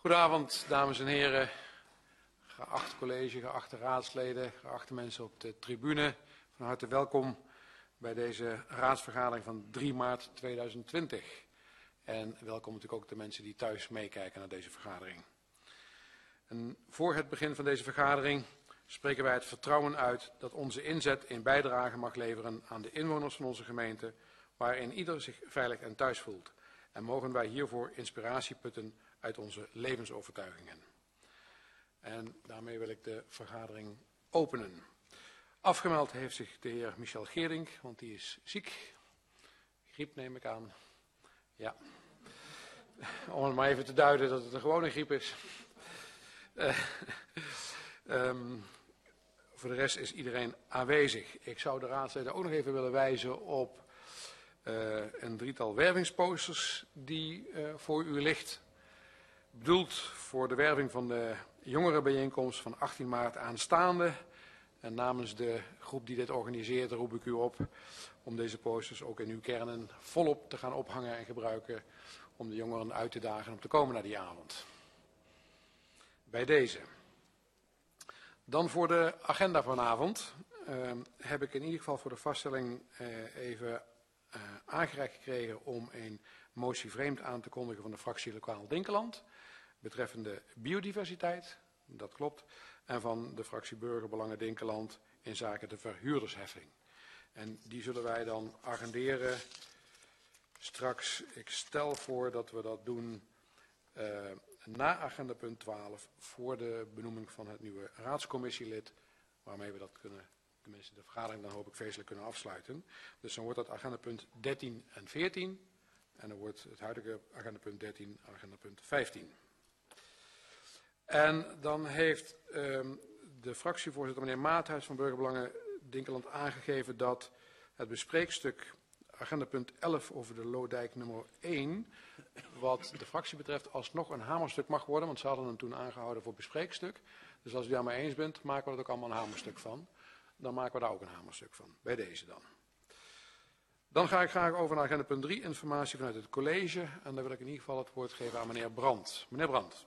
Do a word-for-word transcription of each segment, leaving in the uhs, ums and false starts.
Goedenavond, dames en heren, geachte college, geachte raadsleden, geachte mensen op de tribune. Van harte welkom bij deze raadsvergadering van drie maart tweeduizend twintig. En welkom natuurlijk ook de mensen die thuis meekijken naar deze vergadering. En voor het begin van deze vergadering spreken wij het vertrouwen uit dat onze inzet in bijdrage mag leveren aan de inwoners van onze gemeente, waarin ieder zich veilig en thuis voelt. En mogen wij hiervoor inspiratie putten uit onze levensovertuigingen. En daarmee wil ik de vergadering openen. Afgemeld heeft zich de heer Michel Geerdink, want die is ziek. Griep neem ik aan. Ja. Om het maar even te duiden dat het een gewone griep is. Uh, um, voor de rest is iedereen aanwezig. Ik zou de raadsleden ook nog even willen wijzen op uh, een drietal wervingsposters die uh, voor u ligt. Bedoeld voor de werving van de jongerenbijeenkomst van achttien maart aanstaande. En namens de groep die dit organiseert roep ik u op om deze posters ook in uw kernen volop te gaan ophangen en gebruiken om de jongeren uit te dagen om te komen naar die avond. Bij deze. Dan voor de agenda vanavond uh, heb ik in ieder geval voor de vaststelling uh, even uh, aangereikt gekregen om een motie vreemd aan te kondigen van de fractie Lokaal Dinkeland betreffende biodiversiteit, dat klopt, en van de fractie Burgerbelangen Dinkeland in zaken de verhuurdersheffing. En die zullen wij dan agenderen straks. Ik stel voor dat we dat doen uh, na agenda punt twaalf voor de benoeming van het nieuwe raadscommissielid, waarmee we dat kunnen, tenminste de vergadering dan hoop ik feestelijk kunnen afsluiten. Dus dan wordt dat agenda punt dertien en veertien en dan wordt het huidige agenda punt dertien agenda punt vijftien. En dan heeft um, de fractievoorzitter meneer Maathuis van Burgerbelangen Dinkeland aangegeven dat het bespreekstuk agenda punt elf over de Lodijk nummer één, wat de fractie betreft alsnog een hamerstuk mag worden, want ze hadden hem toen aangehouden voor bespreekstuk. Dus als u daarmee eens bent, maken we er ook allemaal een hamerstuk van. Dan maken we daar ook een hamerstuk van, bij deze dan. Dan ga ik graag over naar agenda punt drie, informatie vanuit het college. En daar wil ik in ieder geval het woord geven aan meneer Brandt. Meneer Brandt.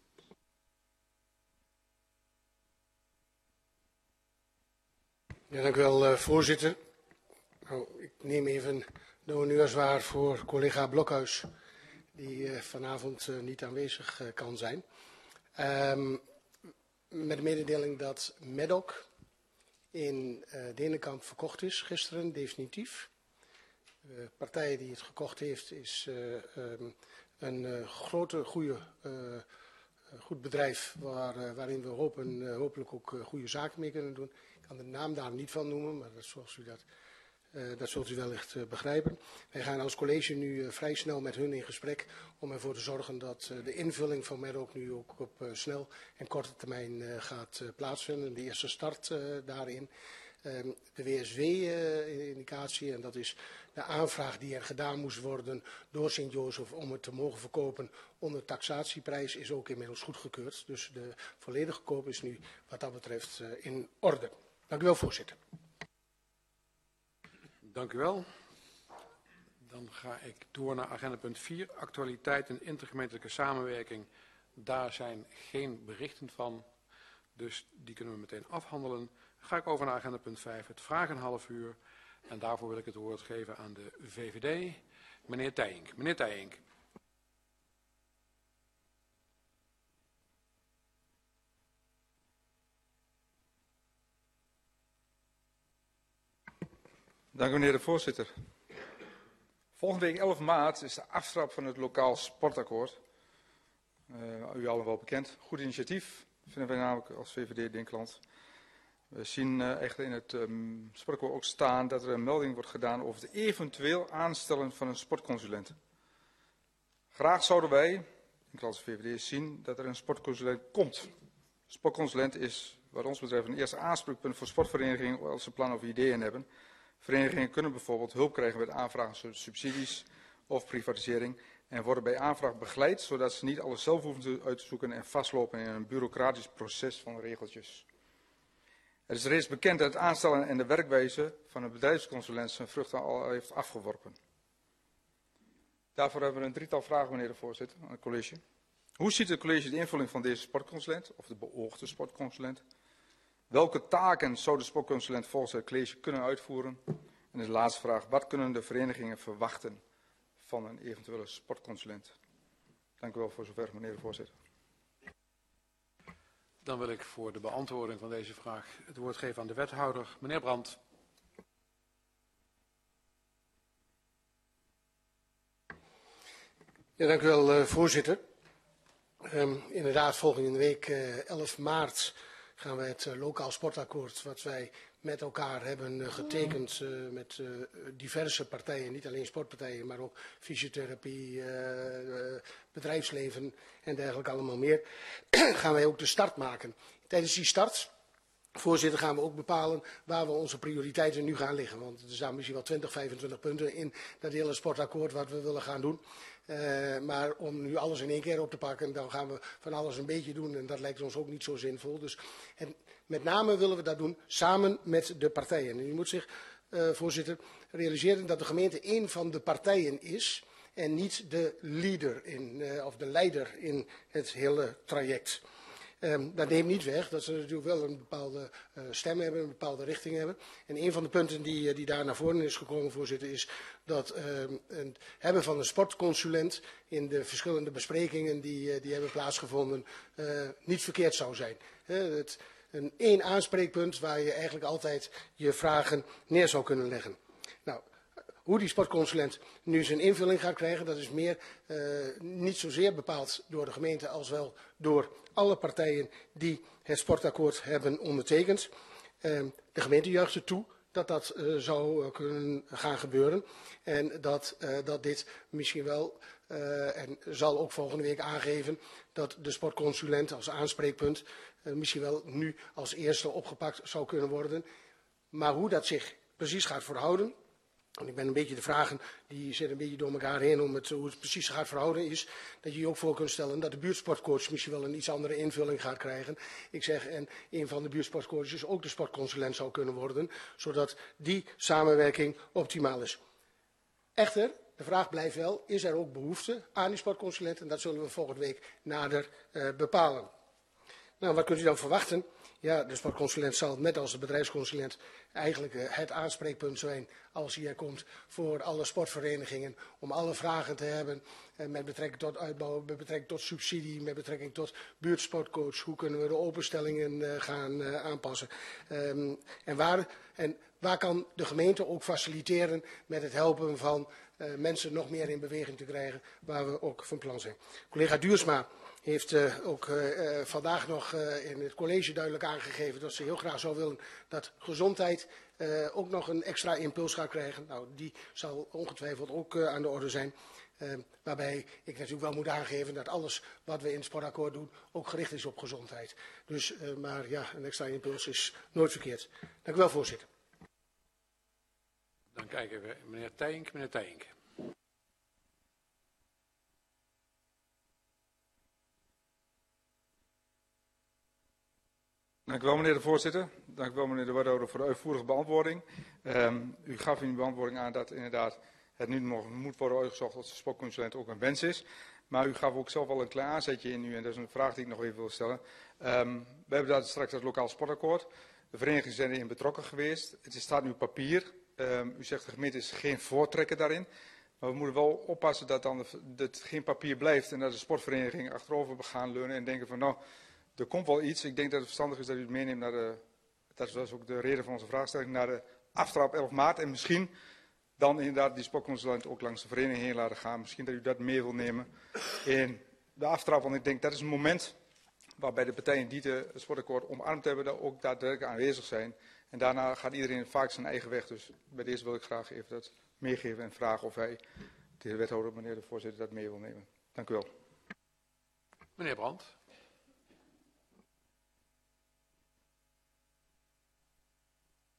Ja, dank u wel, uh, voorzitter. Nou, ik neem even de honneurs waar voor collega Blokhuis, die uh, vanavond uh, niet aanwezig uh, kan zijn. Um, met de mededeling dat Medok in uh, Denenkamp verkocht is, gisteren definitief. De partij die het gekocht heeft is uh, um, een uh, grote, goede, uh, goed bedrijf waar, uh, waarin we hopen, uh, hopelijk ook uh, goede zaken mee kunnen doen. Ik kan de naam daar niet van noemen, maar dat, zoals u dat, uh, dat zult u wellicht uh, begrijpen. Wij gaan als college nu uh, vrij snel met hun in gesprek om ervoor te zorgen dat uh, de invulling van Medok nu ook op uh, snel en korte termijn uh, gaat uh, plaatsvinden. De eerste start uh, daarin. Um, de W S W-indicatie, uh, en dat is de aanvraag die er gedaan moest worden door Sint-Jozef om het te mogen verkopen onder taxatieprijs, is ook inmiddels goedgekeurd. Dus de volledige koop is nu wat dat betreft uh, in orde. Dank u wel, voorzitter. Dank u wel. Dan ga ik door naar agenda punt vier, actualiteit en intergemeentelijke samenwerking. Daar zijn geen berichten van, dus die kunnen we meteen afhandelen. Dan ga ik over naar agenda punt vijf, het vragen een half uur. En daarvoor wil ik het woord geven aan de V V D, meneer Tijink. Meneer Tijink. Dank u, meneer de voorzitter. Volgende week elf maart is de aftrap van het lokaal sportakkoord. Uh, u allen wel bekend. Goed initiatief, vinden wij namelijk als V V D Dinkeland. We zien uh, echt in het um, sportakkoord ook staan dat er een melding wordt gedaan over het eventueel aanstellen van een sportconsulent. Graag zouden wij, ik als V V D, zien dat er een sportconsulent komt. Een sportconsulent is wat ons betreft een eerste aanspreekpunt voor sportverenigingen als ze plannen of ideeën hebben. Verenigingen kunnen bijvoorbeeld hulp krijgen bij het aanvragen van subsidies of privatisering en worden bij aanvraag begeleid, zodat ze niet alles zelf hoeven uit te zoeken en vastlopen in een bureaucratisch proces van regeltjes. Het is reeds bekend dat het aanstellen en de werkwijze van een bedrijfsconsulent zijn vruchten al heeft afgeworpen. Daarvoor hebben we een drietal vragen, meneer de voorzitter, aan het college. Hoe ziet het college de invulling van deze sportconsulent, of de beoogde sportconsulent? Welke taken zou de sportconsulent volgens het college kunnen uitvoeren? En de laatste vraag, wat kunnen de verenigingen verwachten van een eventuele sportconsulent? Dank u wel voor zover, meneer de voorzitter. Dan wil ik voor de beantwoording van deze vraag het woord geven aan de wethouder. Meneer Brandt. Ja, dank u wel, uh, voorzitter. Um, inderdaad, volgende week uh, elf maart gaan we het uh, lokaal sportakkoord, wat wij met elkaar hebben uh, getekend uh, met uh, diverse partijen, niet alleen sportpartijen, maar ook fysiotherapie, uh, uh, bedrijfsleven en dergelijke allemaal meer, gaan wij ook de start maken. Tijdens die start, voorzitter, gaan we ook bepalen waar we onze prioriteiten nu gaan liggen. Want er staan misschien wel twintig, vijfentwintig punten in dat hele sportakkoord wat we willen gaan doen. Uh, maar om nu alles in één keer op te pakken, dan gaan we van alles een beetje doen. En dat lijkt ons ook niet zo zinvol. Dus en met name willen we dat doen samen met de partijen. En u moet zich, uh, voorzitter, realiseren dat de gemeente één van de partijen is. En niet de leader in, uh, of de leider in het hele traject. Um, dat neemt niet weg dat ze natuurlijk wel een bepaalde uh, stem hebben, een bepaalde richting hebben. En een van de punten die, die daar naar voren is gekomen, voorzitter, is dat uh, het hebben van een sportconsulent in de verschillende besprekingen die, uh, die hebben plaatsgevonden uh, niet verkeerd zou zijn. Uh, het, een één aanspreekpunt waar je eigenlijk altijd je vragen neer zou kunnen leggen. Nou, hoe die sportconsulent nu zijn invulling gaat krijgen, dat is meer uh, niet zozeer bepaald door de gemeente als wel door alle partijen die het sportakkoord hebben ondertekend. Uh, de gemeente juicht er toe dat dat uh, zou uh, kunnen gaan gebeuren. En dat, uh, dat dit misschien wel, uh, en zal ook volgende week aangeven, dat de sportconsulent als aanspreekpunt uh, misschien wel nu als eerste opgepakt zou kunnen worden. Maar hoe dat zich precies gaat verhouden. En ik ben een beetje de vragen, die zitten een beetje door elkaar heen om het, hoe het precies gaat verhouden, is dat je je ook voor kunt stellen dat de buurtsportcoach misschien wel een iets andere invulling gaat krijgen. Ik zeg, en een van de buurtsportcoaches ook de sportconsulent zou kunnen worden, zodat die samenwerking optimaal is. Echter, de vraag blijft wel, is er ook behoefte aan die sportconsulent? En dat zullen we volgende week nader uh, bepalen. Nou, wat kunt u dan verwachten? Ja, de sportconsulent zal net als de bedrijfsconsulent eigenlijk uh, het aanspreekpunt zijn als hij er komt voor alle sportverenigingen. Om alle vragen te hebben uh, met betrekking tot uitbouw, met betrekking tot subsidie, met betrekking tot buurtsportcoach. Hoe kunnen we de openstellingen uh, gaan uh, aanpassen? Um, en, waar, en waar kan de gemeente ook faciliteren met het helpen van uh, mensen nog meer in beweging te krijgen, waar we ook van plan zijn. Collega Duursma heeft uh, ook uh, vandaag nog uh, in het college duidelijk aangegeven dat ze heel graag zou willen dat gezondheid uh, ook nog een extra impuls gaat krijgen. Nou, die zal ongetwijfeld ook uh, aan de orde zijn. Uh, waarbij ik natuurlijk wel moet aangeven dat alles wat we in het sportakkoord doen ook gericht is op gezondheid. Dus, uh, maar ja, een extra impuls is nooit verkeerd. Dank u wel, voorzitter. Dan kijken we meneer Tijnk, meneer Tijnk. Dank u wel, meneer de voorzitter. Dank u wel, meneer de wethouder, voor de uitvoerige beantwoording. Um, u gaf in uw beantwoording aan dat inderdaad het nu nog moet worden uitgezocht of de sportconsulent ook een wens is. Maar u gaf ook zelf al een klein aanzetje in u en dat is een vraag die ik nog even wil stellen. Um, we hebben daar straks het lokaal sportakkoord. De verenigingen zijn erin betrokken geweest. Het staat nu op papier. Um, u zegt de gemeente is geen voortrekker daarin. Maar we moeten wel oppassen dat dan het geen papier blijft en dat de sportverenigingen achterover gaan leunen en denken van nou, er komt wel iets. Ik denk dat het verstandig is dat u het meeneemt naar de, dat is ook de reden van onze vraagstelling, naar de aftrap elf maart. En misschien dan inderdaad die sportconsulent ook langs de vereniging heen laten gaan. Misschien dat u dat mee wil nemen in de aftrap. Want ik denk dat is een moment waarbij de partijen die het sportakkoord omarmd hebben, daar ook daadwerkelijk aanwezig zijn. En daarna gaat iedereen vaak zijn eigen weg. Dus bij deze wil ik graag even dat meegeven en vragen of hij, de heer wethouder, meneer de voorzitter, dat mee wil nemen. Dank u wel. Meneer Brandt.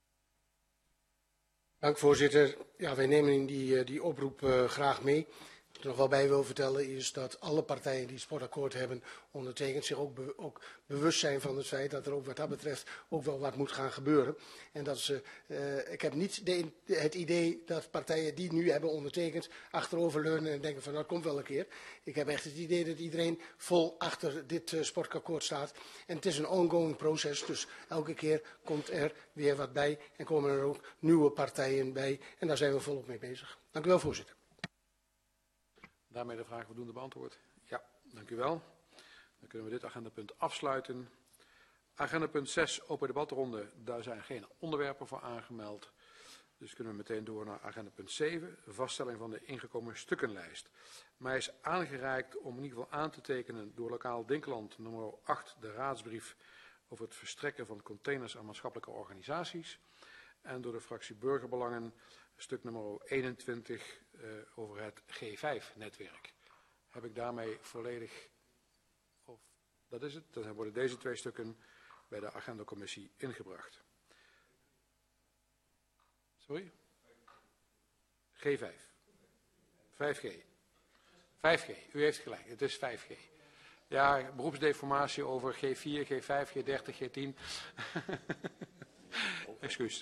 Dank voorzitter. Ja, wij nemen die, die oproep uh, graag mee. Wat ik er nog wel bij wil vertellen is dat alle partijen die het sportakkoord hebben ondertekend zich ook, be ook bewust zijn van het feit dat er ook wat dat betreft ook wel wat moet gaan gebeuren. En dat ze, uh, ik heb niet de, het idee dat partijen die nu hebben ondertekend achteroverleunen en denken van dat komt wel een keer. Ik heb echt het idee dat iedereen vol achter dit uh, sportakkoord staat. En het is een ongoing proces, dus elke keer komt er weer wat bij en komen er ook nieuwe partijen bij. En daar zijn we volop mee bezig. Dank u wel, voorzitter. Daarmee de vraag voldoende beantwoord. Ja, dank u wel. Dan kunnen we dit agendapunt afsluiten. Agendapunt zes, open debatronde. Daar zijn geen onderwerpen voor aangemeld. Dus kunnen we meteen door naar agendapunt zeven, vaststelling van de ingekomen stukkenlijst. Mij is aangereikt om in ieder geval aan te tekenen door Lokaal Dinkeland nummer acht, de raadsbrief over het verstrekken van containers aan maatschappelijke organisaties. En door de fractie Burgerbelangen stuk nummer eenentwintig uh, over het G vijf netwerk. Heb ik daarmee volledig, of dat is het, dan worden deze twee stukken bij de agendacommissie ingebracht. Sorry? G vijf. vijf G. vijf G, u heeft gelijk, het is vijf G. Ja, beroepsdeformatie over G vier, G vijf, G dertig, G tien. Excuus.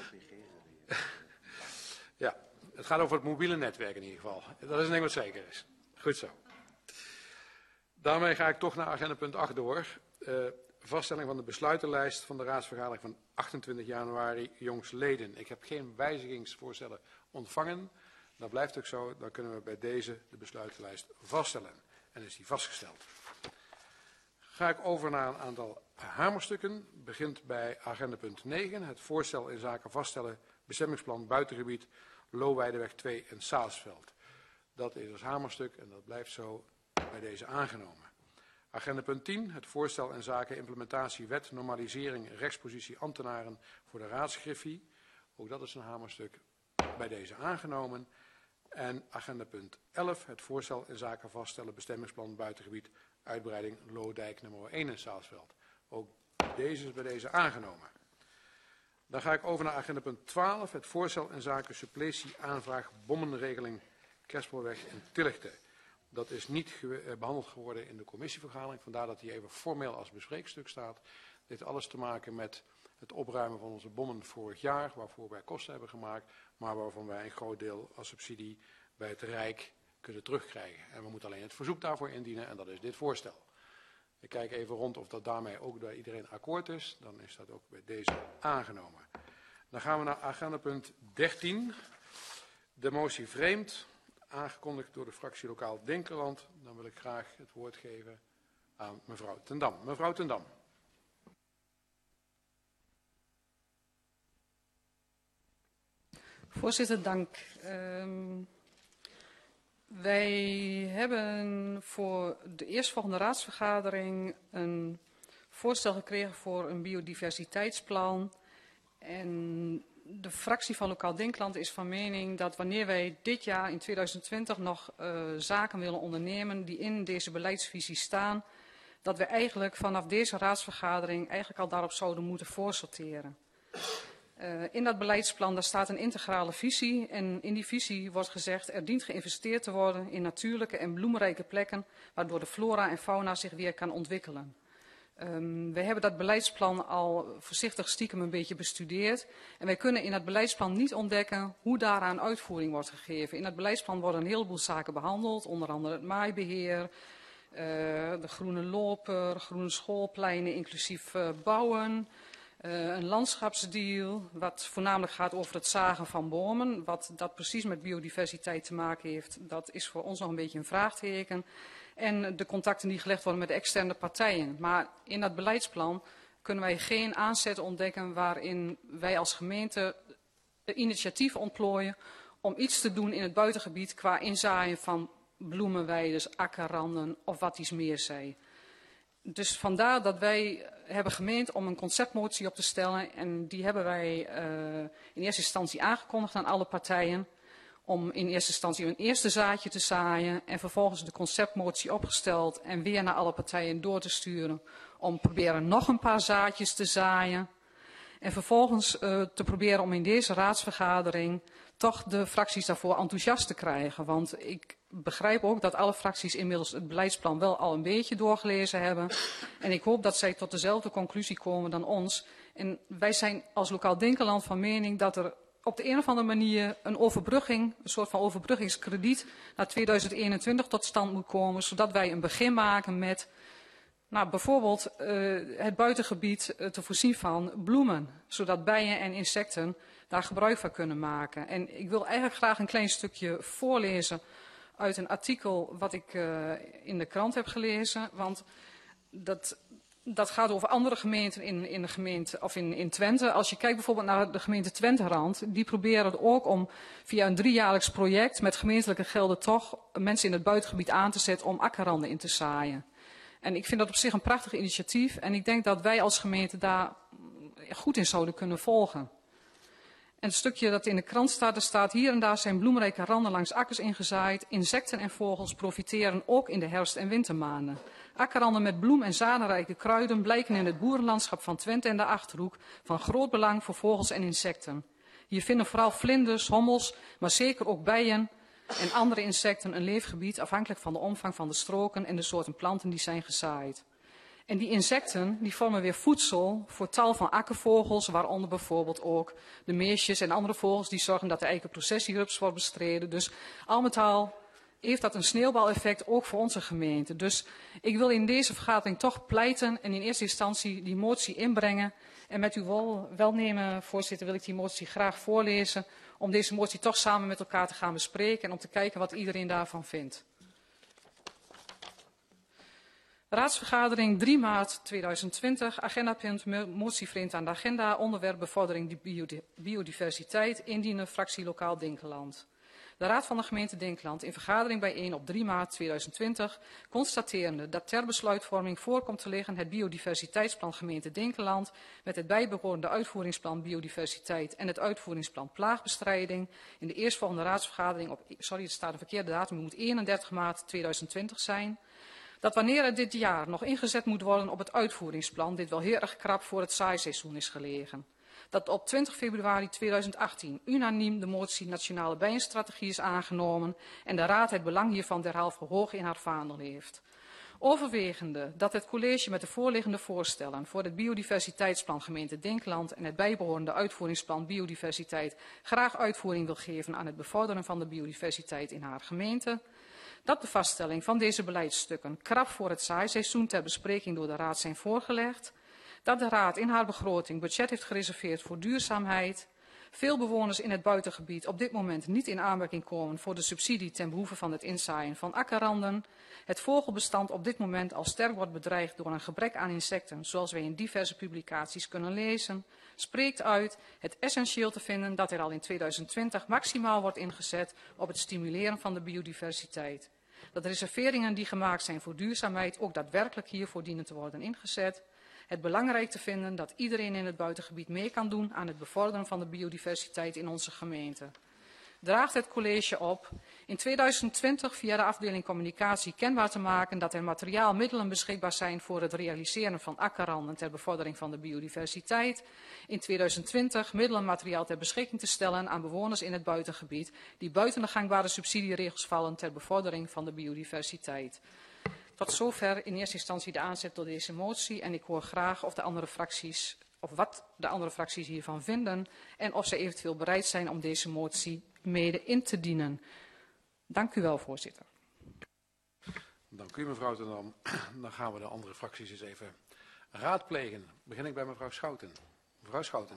Ja, het gaat over het mobiele netwerk in ieder geval. Dat is een ding wat zeker is. Goed zo. Daarmee ga ik toch naar agendapunt acht door. Uh, vaststelling van de besluitenlijst van de raadsvergadering van achtentwintig januari jongsleden. Ik heb geen wijzigingsvoorstellen ontvangen. Dat blijft ook zo. Dan kunnen we bij deze de besluitenlijst vaststellen. En is die vastgesteld. Ga ik over naar een aantal hamerstukken. Begint bij agendapunt negen. Het voorstel in zaken vaststellen bestemmingsplan buitengebied Lowijderweg twee en Saasveld. Dat is als hamerstuk en dat blijft zo bij deze aangenomen. Agendapunt tien. Het voorstel in zaken implementatie wet normalisering rechtspositie ambtenaren voor de raadsgriffie. Ook dat is een hamerstuk bij deze aangenomen. En agendapunt elf. Het voorstel in zaken vaststellen bestemmingsplan buitengebied uitbreiding Loodijk nummer één in Saasveld. Ook deze is bij deze aangenomen. Dan ga ik over naar agendapunt twaalf. Het voorstel in zaken suppletie aanvraag bommenregeling Kerspoorweg in Tilligte. Dat is niet ge behandeld geworden in de commissievergadering. Vandaar dat hij even formeel als bespreekstuk staat. Dit heeft alles te maken met het opruimen van onze bommen vorig jaar. Waarvoor wij kosten hebben gemaakt. Maar waarvan wij een groot deel als subsidie bij het Rijk kunnen terugkrijgen. En we moeten alleen het verzoek daarvoor indienen. En dat is dit voorstel. Ik kijk even rond of dat daarmee ook bij iedereen akkoord is. Dan is dat ook bij deze aangenomen. Dan gaan we naar agendapunt dertien. De motie vreemd. Aangekondigd door de fractie Lokaal Dinkeland. Dan wil ik graag het woord geven aan mevrouw Ten Dam. Mevrouw Ten Dam. Voorzitter, dank. Um, wij hebben voor de eerstvolgende raadsvergadering een voorstel gekregen voor een biodiversiteitsplan. En de fractie van Lokaal Dinkeland is van mening dat wanneer wij dit jaar in tweeduizend twintig nog uh, zaken willen ondernemen die in deze beleidsvisie staan, dat we eigenlijk vanaf deze raadsvergadering eigenlijk al daarop zouden moeten voorsorteren. Uh, in dat beleidsplan daar staat een integrale visie en in die visie wordt gezegd er dient geïnvesteerd te worden in natuurlijke en bloemrijke plekken waardoor de flora en fauna zich weer kan ontwikkelen. Um, wij hebben dat beleidsplan al voorzichtig stiekem een beetje bestudeerd. En wij kunnen in dat beleidsplan niet ontdekken hoe daaraan uitvoering wordt gegeven. In dat beleidsplan worden een heleboel zaken behandeld, onder andere het maaibeheer, uh, de groene loper, groene schoolpleinen inclusief uh, bouwen. Uh, een landschapsdeal, wat voornamelijk gaat over het zagen van bomen. Wat dat precies met biodiversiteit te maken heeft, dat is voor ons nog een beetje een vraagteken. En de contacten die gelegd worden met de externe partijen. Maar in dat beleidsplan kunnen wij geen aanzet ontdekken waarin wij als gemeente initiatief ontplooien om iets te doen in het buitengebied qua inzaaien van bloemenweides, akkerranden of wat iets meer zij. Dus vandaar dat wij hebben gemeend om een conceptmotie op te stellen en die hebben wij uh, in eerste instantie aangekondigd aan alle partijen. Om in eerste instantie een eerste zaadje te zaaien en vervolgens de conceptmotie opgesteld en weer naar alle partijen door te sturen. Om proberen nog een paar zaadjes te zaaien. En vervolgens uh, te proberen om in deze raadsvergadering toch de fracties daarvoor enthousiast te krijgen. Want ik begrijp ook dat alle fracties inmiddels het beleidsplan wel al een beetje doorgelezen hebben. En ik hoop dat zij tot dezelfde conclusie komen dan ons. En wij zijn als Lokaal Dinkeland van mening dat er op de een of andere manier een overbrugging, een soort van overbruggingskrediet naar tweeduizend eenentwintig tot stand moet komen. Zodat wij een begin maken met nou, bijvoorbeeld uh, het buitengebied uh, te voorzien van bloemen. Zodat bijen en insecten daar gebruik van kunnen maken. En ik wil eigenlijk graag een klein stukje voorlezen uit een artikel wat ik uh, in de krant heb gelezen. Want dat, dat gaat over andere gemeenten in, in, de gemeente, of in, in Twente. Als je kijkt bijvoorbeeld naar de gemeente Twenterand, die proberen ook om via een driejaarlijks project met gemeentelijke gelden toch mensen in het buitengebied aan te zetten om akkerranden in te zaaien. En ik vind dat op zich een prachtig initiatief en ik denk dat wij als gemeente daar goed in zouden kunnen volgen. En het stukje dat in de krant staat, er staat hier en daar zijn bloemrijke randen langs akkers ingezaaid. Insecten en vogels profiteren ook in de herfst- en wintermaanden. Akkerranden met bloem- en zadenrijke kruiden blijken in het boerenlandschap van Twente en de Achterhoek van groot belang voor vogels en insecten. Hier vinden vooral vlinders, hommels, maar zeker ook bijen en andere insecten een leefgebied afhankelijk van de omvang van de stroken en de soorten planten die zijn gezaaid. En die insecten die vormen weer voedsel voor tal van akkervogels, waaronder bijvoorbeeld ook de meesjes en andere vogels die zorgen dat de eikenprocessierups wordt bestreden. Dus al met al heeft dat een sneeuwbaleffect ook voor onze gemeente. Dus ik wil in deze vergadering toch pleiten en in eerste instantie die motie inbrengen. En met uw wel, welnemen, voorzitter, wil ik die motie graag voorlezen. Om deze motie toch samen met elkaar te gaan bespreken en om te kijken wat iedereen daarvan vindt. Raadsvergadering drie maart tweeduizend twintig, agendapunt motie vreemd aan de agenda, onderwerp bevordering biodiversiteit, indienen fractie Lokaal Dinkeland. De Raad van de gemeente Dinkeland in vergadering bijeen op drie maart tweeduizend twintig, constaterende dat ter besluitvorming voorkomt te liggen het biodiversiteitsplan gemeente Dinkeland met het bijbehorende uitvoeringsplan biodiversiteit en het uitvoeringsplan plaagbestrijding in de eerstvolgende raadsvergadering op, sorry het staat een verkeerde datum, het moet eenendertig maart tweeduizend twintig zijn. Dat wanneer het dit jaar nog ingezet moet worden op het uitvoeringsplan, dit wel heel erg krap voor het zaaiseizoen is gelegen. Dat op twintig februari tweeduizend achttien unaniem de motie Nationale Bijenstrategie is aangenomen en de Raad het belang hiervan derhalve hoog in haar vaandel heeft. Overwegende dat het college met de voorliggende voorstellen voor het biodiversiteitsplan gemeente Dinkeland en het bijbehorende uitvoeringsplan biodiversiteit graag uitvoering wil geven aan het bevorderen van de biodiversiteit in haar gemeente. Dat de vaststelling van deze beleidsstukken krap voor het zaaiseizoen ter bespreking door de Raad zijn voorgelegd. Dat de Raad in haar begroting budget heeft gereserveerd voor duurzaamheid. Veel bewoners in het buitengebied op dit moment niet in aanmerking komen voor de subsidie ten behoeve van het inzaaien van akkerranden. Het vogelbestand op dit moment al sterk wordt bedreigd door een gebrek aan insecten, zoals wij in diverse publicaties kunnen lezen, spreekt uit het essentieel te vinden dat er al in tweeduizend twintig maximaal wordt ingezet op het stimuleren van de biodiversiteit. Dat reserveringen die gemaakt zijn voor duurzaamheid ook daadwerkelijk hiervoor dienen te worden ingezet. Het belangrijk te vinden dat iedereen in het buitengebied mee kan doen aan het bevorderen van de biodiversiteit in onze gemeente. Draagt het college op in tweeduizend twintig via de afdeling communicatie kenbaar te maken dat er materiaalmiddelen beschikbaar zijn voor het realiseren van akkerranden ter bevordering van de biodiversiteit. In tweeduizend twintig middelen en materiaal ter beschikking te stellen aan bewoners in het buitengebied die buiten de gangbare subsidieregels vallen ter bevordering van de biodiversiteit. Tot zover in eerste instantie de aanzet tot deze motie en ik hoor graag of de andere fracties, of wat de andere fracties hiervan vinden en of ze eventueel bereid zijn om deze motie mede in te dienen. Dank u wel, voorzitter. Dank u, mevrouw Ten Dam. Dan gaan we de andere fracties eens even raadplegen. Begin ik bij mevrouw Schouten. Mevrouw Schouten.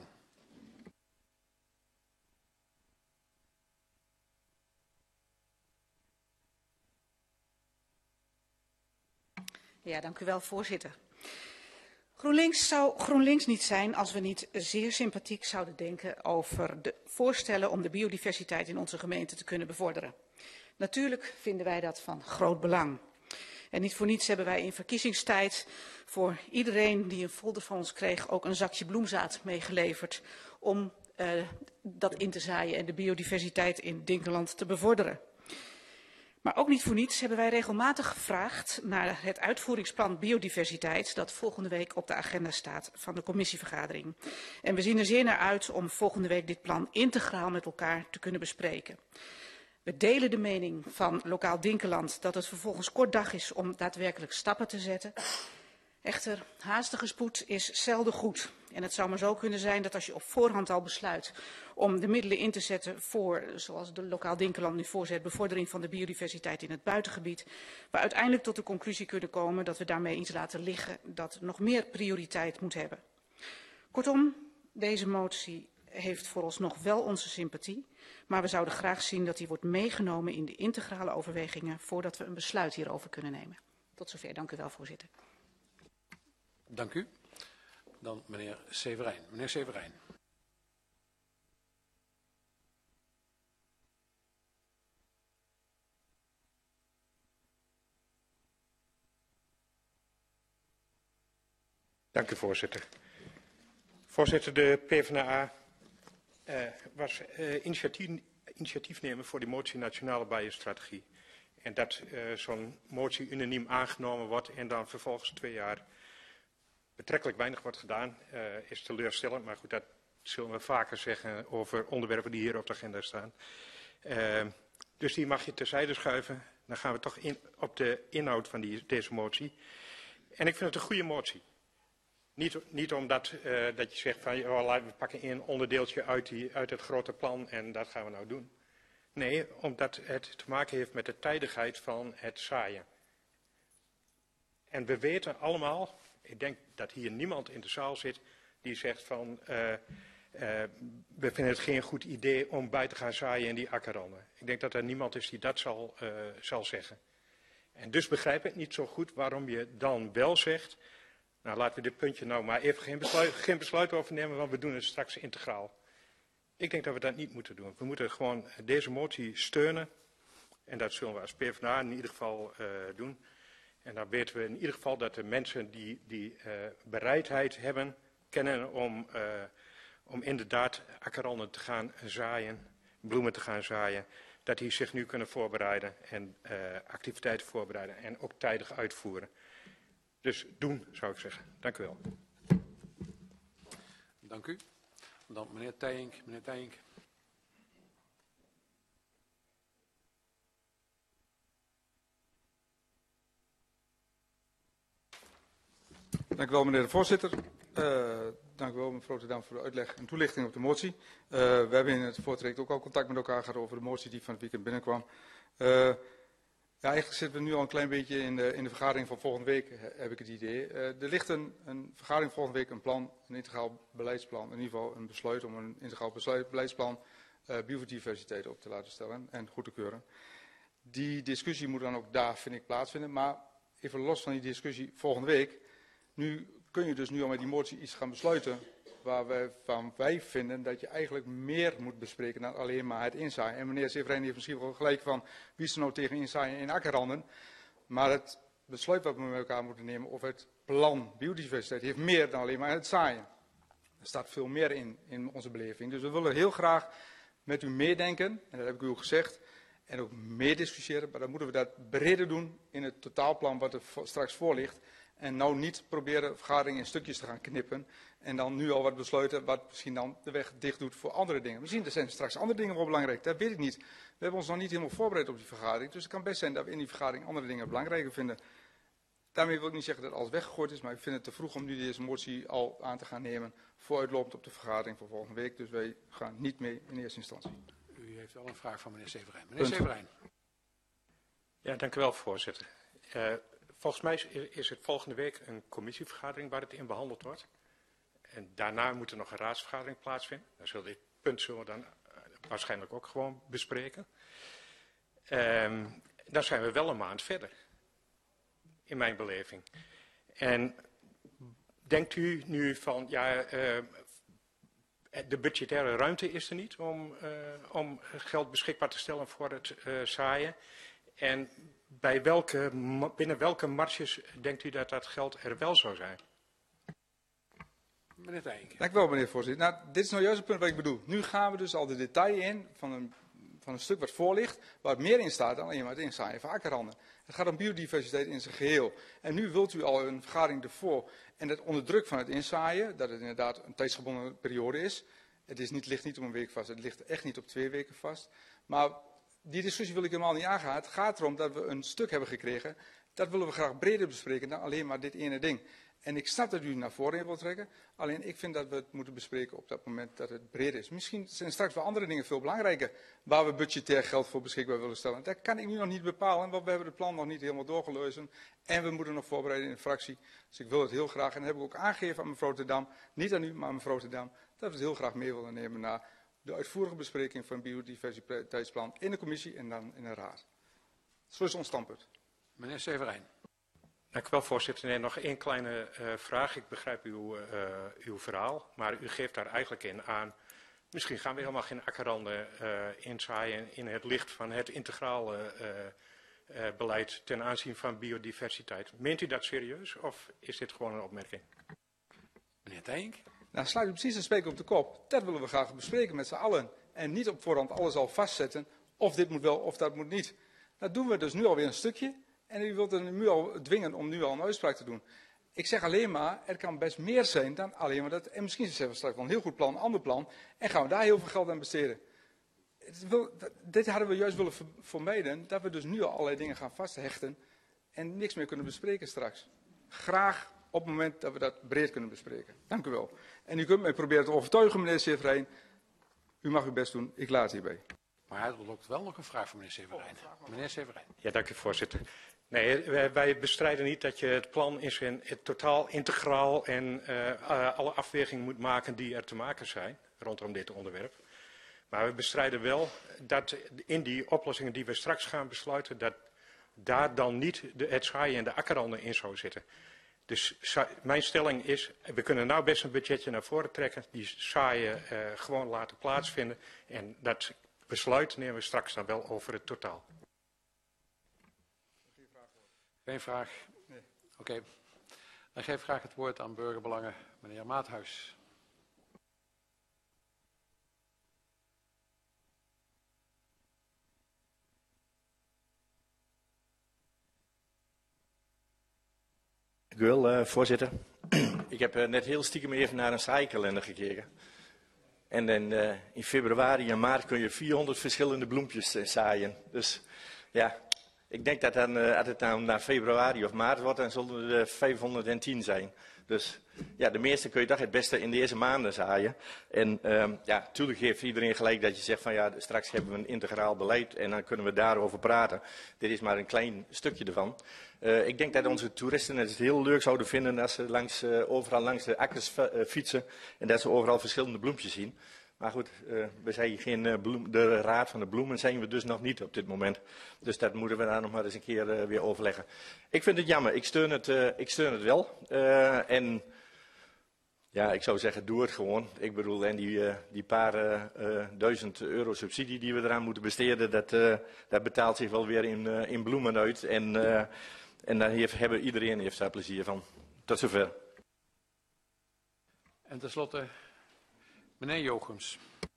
Ja, dank u wel, voorzitter. GroenLinks zou GroenLinks niet zijn als we niet zeer sympathiek zouden denken over de voorstellen om de biodiversiteit in onze gemeente te kunnen bevorderen. Natuurlijk vinden wij dat van groot belang. En niet voor niets hebben wij in verkiezingstijd voor iedereen die een folder van ons kreeg ook een zakje bloemzaad meegeleverd om uh, dat in te zaaien en de biodiversiteit in Dinkeland te bevorderen. Maar ook niet voor niets hebben wij regelmatig gevraagd naar het uitvoeringsplan biodiversiteit dat volgende week op de agenda staat van de commissievergadering. En we zien er zeer naar uit om volgende week dit plan integraal met elkaar te kunnen bespreken. We delen de mening van Lokaal Dinkeland dat het vervolgens kort dag is om daadwerkelijk stappen te zetten. Echter, haastige spoed is zelden goed. En het zou maar zo kunnen zijn dat als je op voorhand al besluit om de middelen in te zetten voor, zoals de Lokaal Dinkeland nu voorzet, bevordering van de biodiversiteit in het buitengebied, we uiteindelijk tot de conclusie kunnen komen dat we daarmee iets laten liggen dat nog meer prioriteit moet hebben. Kortom, deze motie heeft vooralsnog wel onze sympathie, maar we zouden graag zien dat die wordt meegenomen in de integrale overwegingen voordat we een besluit hierover kunnen nemen. Tot zover. Dank u wel, voorzitter. Dank u. Dan meneer Severijn. Meneer Severijn. Dank u, voorzitter. Voorzitter, de PvdA uh, was uh, initiatief, initiatiefnemer voor die motie Nationale Bijenstrategie. En dat uh, zo'n motie unaniem aangenomen wordt en dan vervolgens twee jaar betrekkelijk weinig wordt gedaan, uh, is teleurstellend. Maar goed, dat zullen we vaker zeggen over onderwerpen die hier op de agenda staan. Uh, dus die mag je terzijde schuiven. Dan gaan we toch in, op de inhoud van die, deze motie. En ik vind het een goede motie. Niet, niet omdat uh, dat je zegt van oh, we pakken een onderdeeltje uit, die, uit het grote plan en dat gaan we nou doen. Nee, omdat het te maken heeft met de tijdigheid van het zaaien. En we weten allemaal, ik denk dat hier niemand in de zaal zit die zegt van uh, uh, we vinden het geen goed idee om bij te gaan zaaien in die akkerranden. Ik denk dat er niemand is die dat zal, uh, zal zeggen. En dus begrijp ik niet zo goed waarom je dan wel zegt, nou laten we dit puntje nou maar even geen besluit, geen besluit over nemen, want we doen het straks integraal. Ik denk dat we dat niet moeten doen. We moeten gewoon deze motie steunen. En dat zullen we als PvdA in ieder geval uh, doen. En dan weten we in ieder geval dat de mensen die, die uh, bereidheid hebben, kennen om, uh, om inderdaad akkerranden te gaan zaaien, bloemen te gaan zaaien, dat die zich nu kunnen voorbereiden en uh, activiteiten voorbereiden en ook tijdig uitvoeren. Dus doen, zou ik zeggen. Dank u wel. Dank u. Dan meneer Tijnk. Meneer Tijnk. Dank u wel, meneer de voorzitter. Uh, dank u wel, mevrouw de Dam, voor de uitleg en toelichting op de motie. Uh, we hebben in het voortraject ook al contact met elkaar gehad over de motie die van het weekend binnenkwam. Uh, ja, eigenlijk zitten we nu al een klein beetje in de, in de vergadering van volgende week, heb ik het idee. Uh, er ligt een, een vergadering volgende week, een plan, een integraal beleidsplan, in ieder geval een besluit om een integraal besluit, beleidsplan uh, biodiversiteit op te laten stellen en goed te keuren. Die discussie moet dan ook daar, vind ik, plaatsvinden. Maar even los van die discussie volgende week. Nu kun je dus nu al met die motie iets gaan besluiten waar wij van wij vinden dat je eigenlijk meer moet bespreken dan alleen maar het inzaaien. En meneer Severijn heeft misschien wel gelijk van wie is er nou tegen inzaaien in akkerranden. Maar het besluit wat we met elkaar moeten nemen over het plan biodiversiteit heeft meer dan alleen maar het zaaien. Er staat veel meer in, in onze beleving. Dus we willen heel graag met u meedenken, en dat heb ik u ook gezegd, en ook meediscussiëren. Maar dan moeten we dat breder doen in het totaalplan wat er straks voor ligt. En nou niet proberen de vergadering in stukjes te gaan knippen. En dan nu al wat besluiten wat misschien dan de weg dicht doet voor andere dingen. Misschien zijn straks andere dingen wel belangrijk. Dat weet ik niet. We hebben ons nog niet helemaal voorbereid op die vergadering. Dus het kan best zijn dat we in die vergadering andere dingen belangrijker vinden. Daarmee wil ik niet zeggen dat alles weggegooid is. Maar ik vind het te vroeg om nu deze motie al aan te gaan nemen. Vooruitlopend op de vergadering van volgende week. Dus wij gaan niet mee in eerste instantie. U heeft wel een vraag van meneer Severijn. Meneer Severijn. Ja, dank u wel, voorzitter. Uh, Volgens mij is het volgende week een commissievergadering waar het in behandeld wordt. En daarna moet er nog een raadsvergadering plaatsvinden. Dan zullen dit punt zullen we dan uh, waarschijnlijk ook gewoon bespreken. Um, dan zijn we wel een maand verder. In mijn beleving. En denkt u nu van, ja, uh, de budgettaire ruimte is er niet om, uh, om geld beschikbaar te stellen voor het uh, zaaien. En bij welke, binnen welke marges denkt u dat dat geld er wel zou zijn? Meneer Tijnk. Dank u wel, meneer de voorzitter. Nou, dit is nou juist het punt wat ik bedoel. Nu gaan we dus al de detail in van een van een stuk wat voor ligt, waar meer in staat dan alleen maar het inzaaien van akkerranden. Het gaat om biodiversiteit in zijn geheel. En nu wilt u al een vergadering ervoor en dat onder druk van het inzaaien, dat het inderdaad een tijdsgebonden periode is. Het is niet, ligt niet op een week vast, het ligt echt niet op twee weken vast. Maar die discussie wil ik helemaal niet aangaan. Het gaat erom dat we een stuk hebben gekregen. Dat willen we graag breder bespreken dan alleen maar dit ene ding. En ik snap dat u het naar voren in wilt trekken. Alleen ik vind dat we het moeten bespreken op dat moment dat het breed is. Misschien zijn straks wel andere dingen veel belangrijker waar we budgetair geld voor beschikbaar willen stellen. Dat kan ik nu nog niet bepalen, want we hebben het plan nog niet helemaal doorgelezen. En we moeten nog voorbereiden in de fractie. Dus ik wil het heel graag, en dat heb ik ook aangegeven aan mevrouw Te Dam, niet aan u, maar aan mevrouw Te Dam, dat we het heel graag mee willen nemen naar de uitvoerige bespreking van het biodiversiteitsplan in de commissie en dan in de raad. Zo is ons standpunt. Meneer Severijn. Dank u wel, voorzitter. Nee, nog één kleine uh, vraag. Ik begrijp uw, uh, uw verhaal, maar u geeft daar eigenlijk in aan, misschien gaan we helemaal geen akkerranden uh, inzaaien in het licht van het integraal uh, uh, beleid ten aanzien van biodiversiteit. Meent u dat serieus of is dit gewoon een opmerking? Meneer Tijnk. Nou, sluit u precies een spijker op de kop. Dat willen we graag bespreken met z'n allen. En niet op voorhand alles al vastzetten of dit moet wel of dat moet niet. Dat doen we dus nu alweer een stukje. En u wilt er nu al dwingen om nu al een uitspraak te doen. Ik zeg alleen maar, er kan best meer zijn dan alleen maar dat. En misschien zeggen we straks wel een heel goed plan, een ander plan. En gaan we daar heel veel geld aan besteden. Het wil, dat, dit hadden we juist willen vermijden. Dat we dus nu al allerlei dingen gaan vasthechten. En niks meer kunnen bespreken straks. Graag op het moment dat we dat breed kunnen bespreken. Dank u wel. En u kunt mij proberen te overtuigen, meneer Severijn. U mag uw best doen, ik laat hierbij. Maar er loopt wel nog een vraag van meneer Severijn. Meneer Severijn. Ja, dank u, voorzitter. Nee, wij bestrijden niet dat je het plan in zijn het totaal integraal en uh, uh, alle afwegingen moet maken die er te maken zijn rondom dit onderwerp. Maar we bestrijden wel dat in die oplossingen die we straks gaan besluiten, dat daar dan niet de, het zaaien en de akkerranden in zou zitten. Dus mijn stelling is, we kunnen nou best een budgetje naar voren trekken, die zaaien uh, gewoon laten plaatsvinden en dat besluit nemen we straks dan wel over het totaal. Geen vraag? Nee. Oké. Okay. Dan geef ik graag het woord aan Burgerbelangen, meneer Maathuis. Dank u wel, uh, voorzitter. Ik heb uh, net heel stiekem even naar een zaaikalender gekeken. En in, uh, in februari en maart kun je vierhonderd verschillende bloempjes uh, zaaien. Dus ja, ik denk dat dan, uh, als het dan naar februari of maart wordt, dan zullen er vijfhonderdtien zijn. Dus ja, de meeste kun je toch het beste in deze maanden zaaien. En um, ja, natuurlijk geeft iedereen gelijk dat je zegt van ja, straks hebben we een integraal beleid en dan kunnen we daarover praten. Dit is maar een klein stukje ervan. Uh, ik denk dat onze toeristen het heel leuk zouden vinden als ze langs, uh, overal langs de akkers uh, fietsen en dat ze overal verschillende bloempjes zien. Maar goed, uh, we zijn geen uh, bloem, de raad van de bloemen zijn we dus nog niet op dit moment. Dus dat moeten we daar nog maar eens een keer uh, weer overleggen. Ik vind het jammer, ik steun het, uh, ik steun het wel. Uh, en ja, ik zou zeggen, doe het gewoon. Ik bedoel, en die, uh, die paar uh, uh, duizend euro subsidie die we eraan moeten besteden, dat, uh, dat betaalt zich wel weer in, uh, in bloemen uit. En, uh, en daar heeft, hebben, iedereen heeft daar plezier van. Tot zover. En tenslotte, meneer Jochems.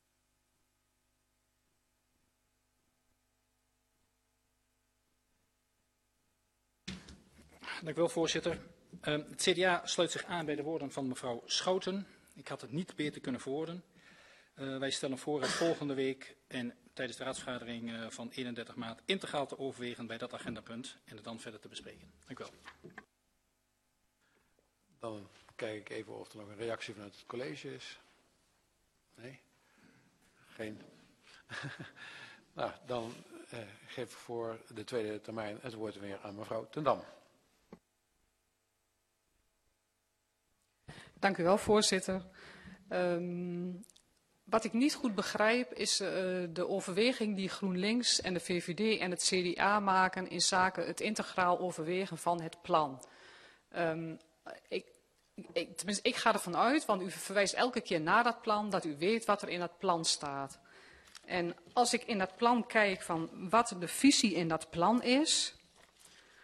Dank u wel, voorzitter. Uh, het C D A sluit zich aan bij de woorden van mevrouw Schouten. Ik had het niet beter kunnen verwoorden. Uh, wij stellen voor het volgende week en tijdens de raadsvergadering uh, van eenendertig maart integraal te overwegen bij dat agendapunt en het dan verder te bespreken. Dank u wel. Dan kijk ik even of er nog een reactie vanuit het college is. Nee? Geen? Nou, dan uh, geef ik voor de tweede termijn het woord weer aan mevrouw Ten Dam. Dank u wel, voorzitter. Um, wat ik niet goed begrijp is uh, de overweging die GroenLinks en de V V D en het C D A maken in zaken het integraal overwegen van het plan. Um, ik, ik, tenminste, ik ga ervan uit, want u verwijst elke keer naar dat plan, dat u weet wat er in dat plan staat. En als ik in dat plan kijk van wat de visie in dat plan is,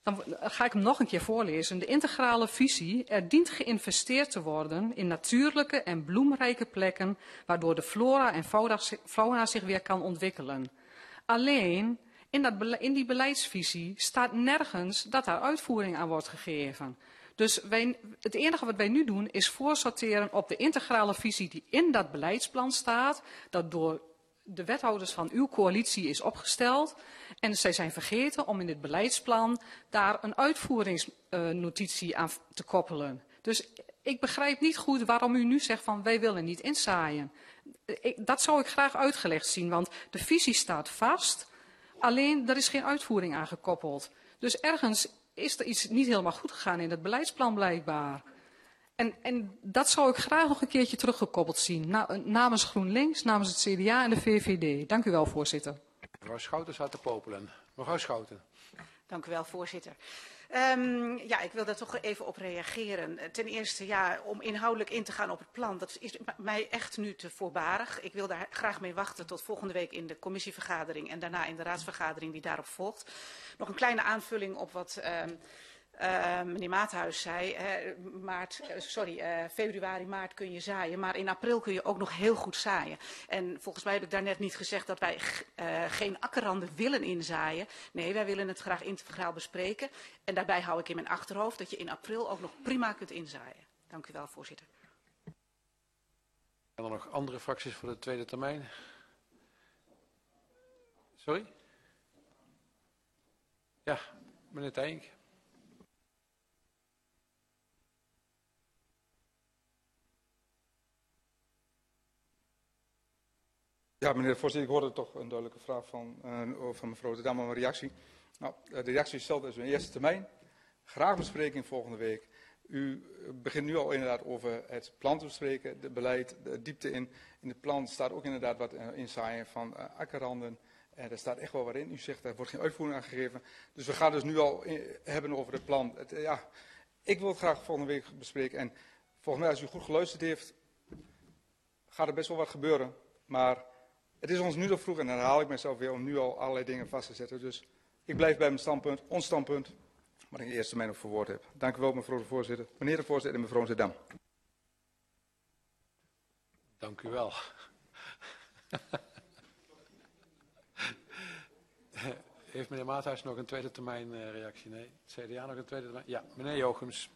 Dan ga ik hem nog een keer voorlezen. De integrale visie. Er dient geïnvesteerd te worden in natuurlijke en bloemrijke plekken, waardoor de flora en fauna zich weer kan ontwikkelen. Alleen, in, dat, in die beleidsvisie staat nergens dat daar uitvoering aan wordt gegeven. Dus wij, het enige wat wij nu doen is voorsorteren op de integrale visie die in dat beleidsplan staat, dat door de wethouders van uw coalitie is opgesteld. En zij zijn vergeten om in dit beleidsplan daar een uitvoeringsnotitie aan te koppelen. Dus ik begrijp niet goed waarom u nu zegt van wij willen niet inzaaien. Ik, dat zou ik graag uitgelegd zien, want de visie staat vast, alleen er is geen uitvoering aan gekoppeld. Dus ergens is er iets niet helemaal goed gegaan in het beleidsplan blijkbaar. En, en dat zou ik graag nog een keertje teruggekoppeld zien, na, namens GroenLinks, namens het C D A en de V V D. Dank u wel, voorzitter. Mevrouw Schouten staat te popelen. Mevrouw Schouten. Dank u wel, voorzitter. Um, ja, ik wil daar toch even op reageren. Ten eerste, ja, om inhoudelijk in te gaan op het plan, dat is mij echt nu te voorbarig. Ik wil daar graag mee wachten tot volgende week in de commissievergadering en daarna in de raadsvergadering die daarop volgt. Nog een kleine aanvulling op wat um, uh, meneer Maathuis zei. Hè, maart, sorry, uh, februari, maart kun je zaaien, maar in april kun je ook nog heel goed zaaien. En volgens mij heb ik daarnet niet gezegd dat wij uh, geen akkerranden willen inzaaien. Nee, wij willen het graag integraal bespreken. En daarbij hou ik in mijn achterhoofd dat je in april ook nog prima kunt inzaaien. Dank u wel, voorzitter. Zijn er nog andere fracties voor de tweede termijn? Sorry? Ja, meneer Tijnk. Ja, meneer de voorzitter, ik hoorde toch een duidelijke vraag van, uh, van mevrouw de Dam om een reactie. Nou, de reactie stelt is een eerste termijn. Graag bespreking volgende week. U begint nu al inderdaad over het plan te bespreken, het beleid, de diepte in. In het plan staat ook inderdaad wat uh, inzaaien van uh, akkerranden. En er staat echt wel wat in. U zegt er wordt geen uitvoering aan gegeven. Dus we gaan dus nu al in, hebben over het plan. Het, uh, ja, ik wil het graag volgende week bespreken. En volgens mij, als u goed geluisterd heeft, gaat er best wel wat gebeuren. Maar het is ons nu nog vroeg, en dan herhaal ik mezelf weer, om nu al allerlei dingen vast te zetten. Dus ik blijf bij mijn standpunt, ons standpunt, wat ik in eerste termijn op verwoord heb. Dank u wel, mevrouw de voorzitter, meneer de voorzitter en mevrouw de Dam. Dank u wel. Heeft meneer Maathuis nog een tweede termijn uh, reactie? Nee. Het C D A nog een tweede termijn? Ja, meneer Jochems.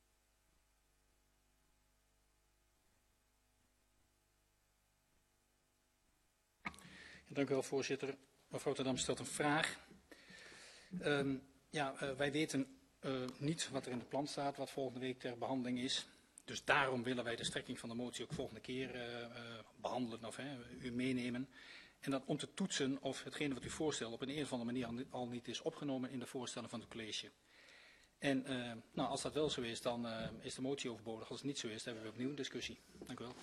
Dank u wel, voorzitter. Mevrouw de Dam stelt een vraag. Um, ja, uh, wij weten uh, niet wat er in het plan staat, wat volgende week ter behandeling is. Dus daarom willen wij de strekking van de motie ook volgende keer uh, uh, behandelen of hè, u meenemen. En dan om te toetsen of hetgene wat u voorstelt op een, een of andere manier al niet is opgenomen in de voorstellen van het college. En uh, nou, als dat wel zo is, dan uh, is de motie overbodig. Als het niet zo is, dan hebben we opnieuw een discussie. Dank u wel.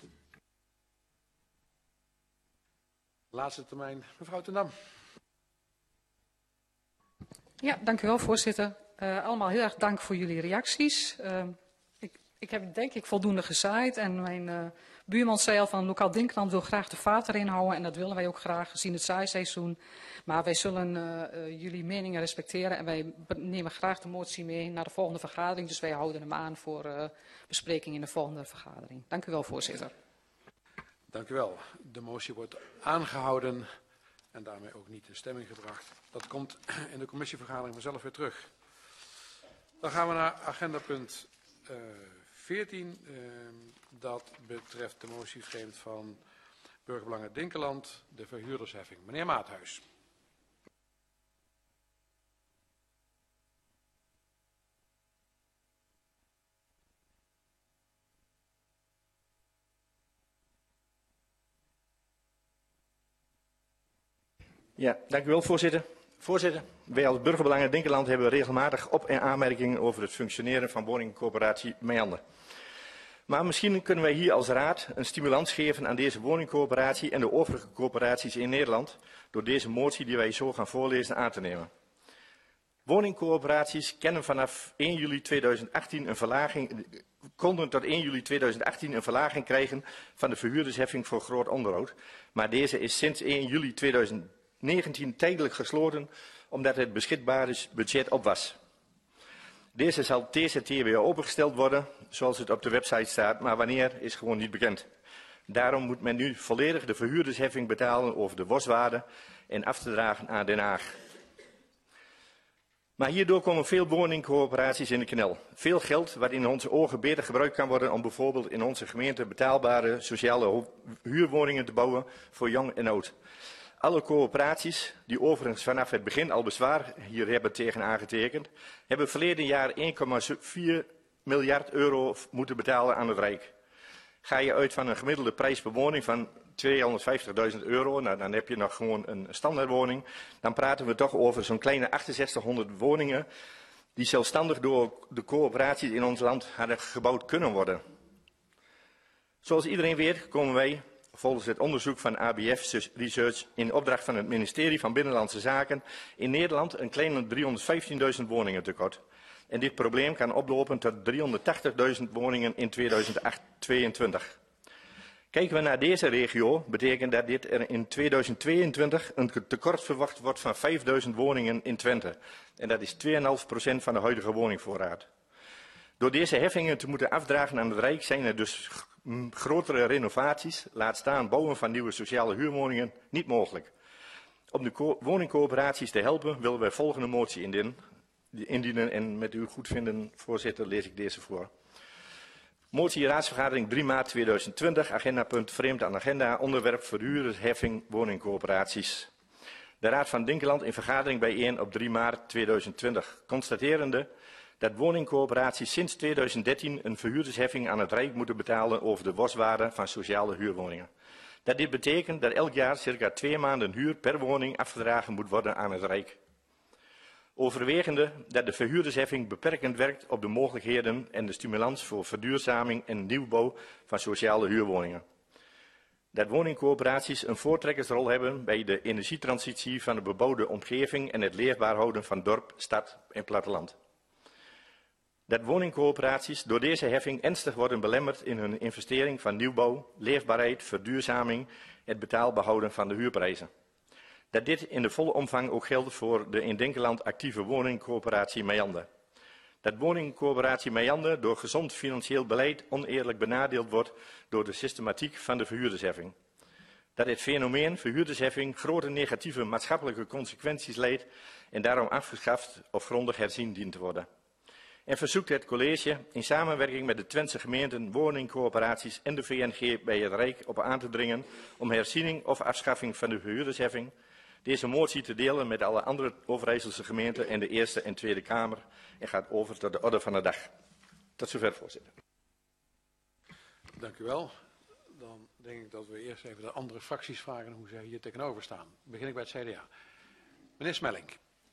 Laatste termijn, mevrouw ten Dam. Ja, dank u wel, voorzitter. Uh, allemaal heel erg dank voor jullie reacties. Uh, ik, ik heb denk ik voldoende gezaaid en mijn uh, buurman zei al van lokaal Dinkeland wil graag de vaart erin houden en dat willen wij ook graag gezien het zaaiseizoen. Maar wij zullen uh, uh, jullie meningen respecteren en wij nemen graag de motie mee naar de volgende vergadering. Dus wij houden hem aan voor uh, bespreking in de volgende vergadering. Dank u wel, voorzitter. Dank u wel. De motie wordt aangehouden en daarmee ook niet in stemming gebracht. Dat komt in de commissievergadering vanzelf weer terug. Dan gaan we naar agendapunt uh, veertien. Uh, dat betreft de motie van Burgerbelangen Dinkeland, de verhuurdersheffing. Meneer Maathuis. Ja, dank u wel, voorzitter. Voorzitter, wij als Burgerbelangen Dinkeland hebben regelmatig op- en aanmerkingen over het functioneren van woningcoöperatie Meander. Maar misschien kunnen wij hier als raad een stimulans geven aan deze woningcoöperatie en de overige coöperaties in Nederland door deze motie die wij zo gaan voorlezen aan te nemen. Woningcoöperaties kennen vanaf één juli tweeduizend achttien een verlaging, konden tot één juli tweeduizend achttien een verlaging krijgen van de verhuurdersheffing voor groot onderhoud, maar deze is sinds één juli tweeduizend negentien tijdelijk gesloten omdat het beschikbare budget op was. Deze zal T Z T weer opengesteld worden, zoals het op de website staat, maar wanneer is gewoon niet bekend. Daarom moet men nu volledig de verhuurdersheffing betalen over de boswaarde en af te dragen aan Den Haag. Maar hierdoor komen veel woningcoöperaties in de knel. Veel geld wat in onze ogen beter gebruikt kan worden om bijvoorbeeld in onze gemeente betaalbare sociale huurwoningen te bouwen voor jong en oud. Alle coöperaties, die overigens vanaf het begin al bezwaar hier hebben tegen aangetekend, hebben verleden jaar één komma vier miljard euro moeten betalen aan het Rijk. Ga je uit van een gemiddelde prijs per woning van tweehonderdvijftigduizend euro, nou, dan heb je nog gewoon een standaardwoning, dan praten we toch over zo'n kleine achtenzestighonderd woningen die zelfstandig door de coöperaties in ons land hadden gebouwd kunnen worden. Zoals iedereen weet komen wij, volgens het onderzoek van A B F Research in opdracht van het ministerie van Binnenlandse Zaken, in Nederland een kleine driehonderdvijftienduizend woningen tekort. En dit probleem kan oplopen tot driehonderdtachtigduizend woningen in tweeduizend tweeëntwintig. Kijken we naar deze regio, betekent dat dit er in tweeduizend tweeëntwintig een tekort verwacht wordt van vijfduizend woningen in Twente. En dat is twee komma vijf procent van de huidige woningvoorraad. Door deze heffingen te moeten afdragen aan het Rijk zijn er dus grotere renovaties, laat staan bouwen van nieuwe sociale huurwoningen, niet mogelijk. Om de woningcoöperaties te helpen willen wij volgende motie indienen. indienen en met uw goedvinden, voorzitter, lees ik deze voor. Motie raadsvergadering drie maart tweeduizend twintig, agendapunt vreemd aan agenda, onderwerp verhuurdersheffing woningcoöperaties. De Raad van Dinkeland in vergadering bijeen op drie maart tweeduizend twintig, constaterende dat woningcoöperaties sinds tweeduizend dertien een verhuurdersheffing aan het Rijk moeten betalen over de boswaarde van sociale huurwoningen. Dat dit betekent dat elk jaar circa twee maanden huur per woning afgedragen moet worden aan het Rijk. Overwegende dat de verhuurdersheffing beperkend werkt op de mogelijkheden en de stimulans voor verduurzaming en nieuwbouw van sociale huurwoningen. Dat woningcoöperaties een voortrekkersrol hebben bij de energietransitie van de bebouwde omgeving en het leefbaar houden van dorp, stad en platteland. Dat woningcoöperaties door deze heffing ernstig worden belemmerd in hun investering van nieuwbouw, leefbaarheid, verduurzaming en het betaalbaar houden van de huurprijzen. Dat dit in de volle omvang ook geldt voor de in Dinkeland actieve woningcoöperatie Meander. Dat woningcoöperatie Meander door gezond financieel beleid oneerlijk benadeeld wordt door de systematiek van de verhuurdersheffing. Dat het fenomeen verhuurdersheffing grote negatieve maatschappelijke consequenties leidt en daarom afgeschaft of grondig herzien dient te worden. En verzoekt het college in samenwerking met de Twentse gemeenten, woningcoöperaties en de V N G bij het Rijk op aan te dringen om herziening of afschaffing van de verhuurdersheffing. Deze motie te delen met alle andere Overijsselse gemeenten en de Eerste en Tweede Kamer en gaat over tot de orde van de dag. Tot zover, voorzitter. Dank u wel. Dan denk ik dat we eerst even de andere fracties vragen hoe zij hier tegenover staan. Dan begin ik bij het C D A. Meneer Smelling.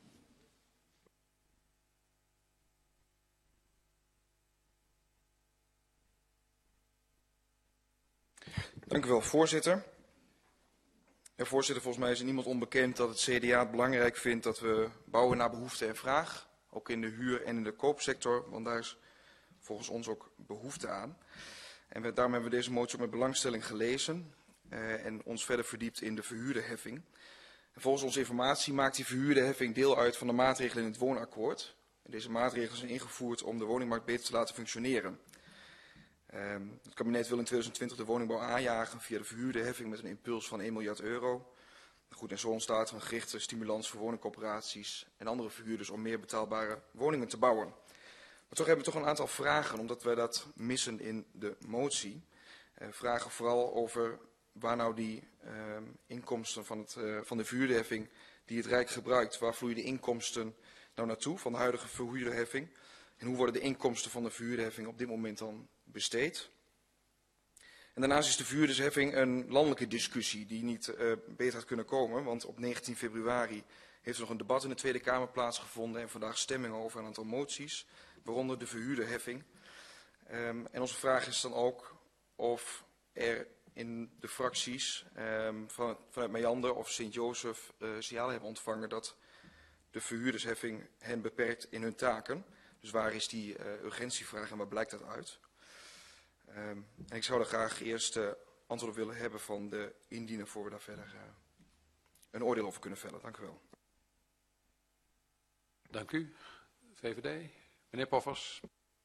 Dank u wel, voorzitter. Ja, voorzitter, volgens mij is het niemand onbekend dat het C D A het belangrijk vindt dat we bouwen naar behoefte en vraag. Ook in de huur- en in de koopsector, want daar is volgens ons ook behoefte aan. En we, daarom hebben we deze motie ook met belangstelling gelezen uh, en ons verder verdiept in de verhuurderheffing. En volgens onze informatie maakt die verhuurderheffing deel uit van de maatregelen in het woonakkoord. En deze maatregelen zijn ingevoerd om de woningmarkt beter te laten functioneren. Um, het kabinet wil in tweeduizend twintig de woningbouw aanjagen via de verhuurderheffing met een impuls van één miljard euro. Goed, en zo ontstaat er een gerichte stimulans voor woningcorporaties en andere verhuurders om meer betaalbare woningen te bouwen. Maar toch hebben we toch een aantal vragen, omdat wij dat missen in de motie. Uh, vragen vooral over waar nou die uh, inkomsten van, het, uh, van de verhuurderheffing die het Rijk gebruikt, waar vloeien de inkomsten nou naartoe van de huidige verhuurderheffing? En hoe worden de inkomsten van de verhuurderheffing op dit moment dan besteed? En daarnaast is de verhuurdersheffing een landelijke discussie die niet uh, beter had kunnen komen, want op negentien februari heeft er nog een debat in de Tweede Kamer plaatsgevonden en vandaag stemming over een aantal moties, waaronder de verhuurderheffing. Um, en onze vraag is dan ook of er in de fracties um, van, vanuit Meander of Sint-Jozef uh, signalen hebben ontvangen dat de verhuurdersheffing hen beperkt in hun taken. Dus waar is die uh, urgentievraag en waar blijkt dat uit? Um, en ik zou er graag eerst uh, antwoord op willen hebben van de indiener voor we daar verder uh, een oordeel over kunnen vellen. Dank u wel. Dank u. V V D. Meneer Poffers.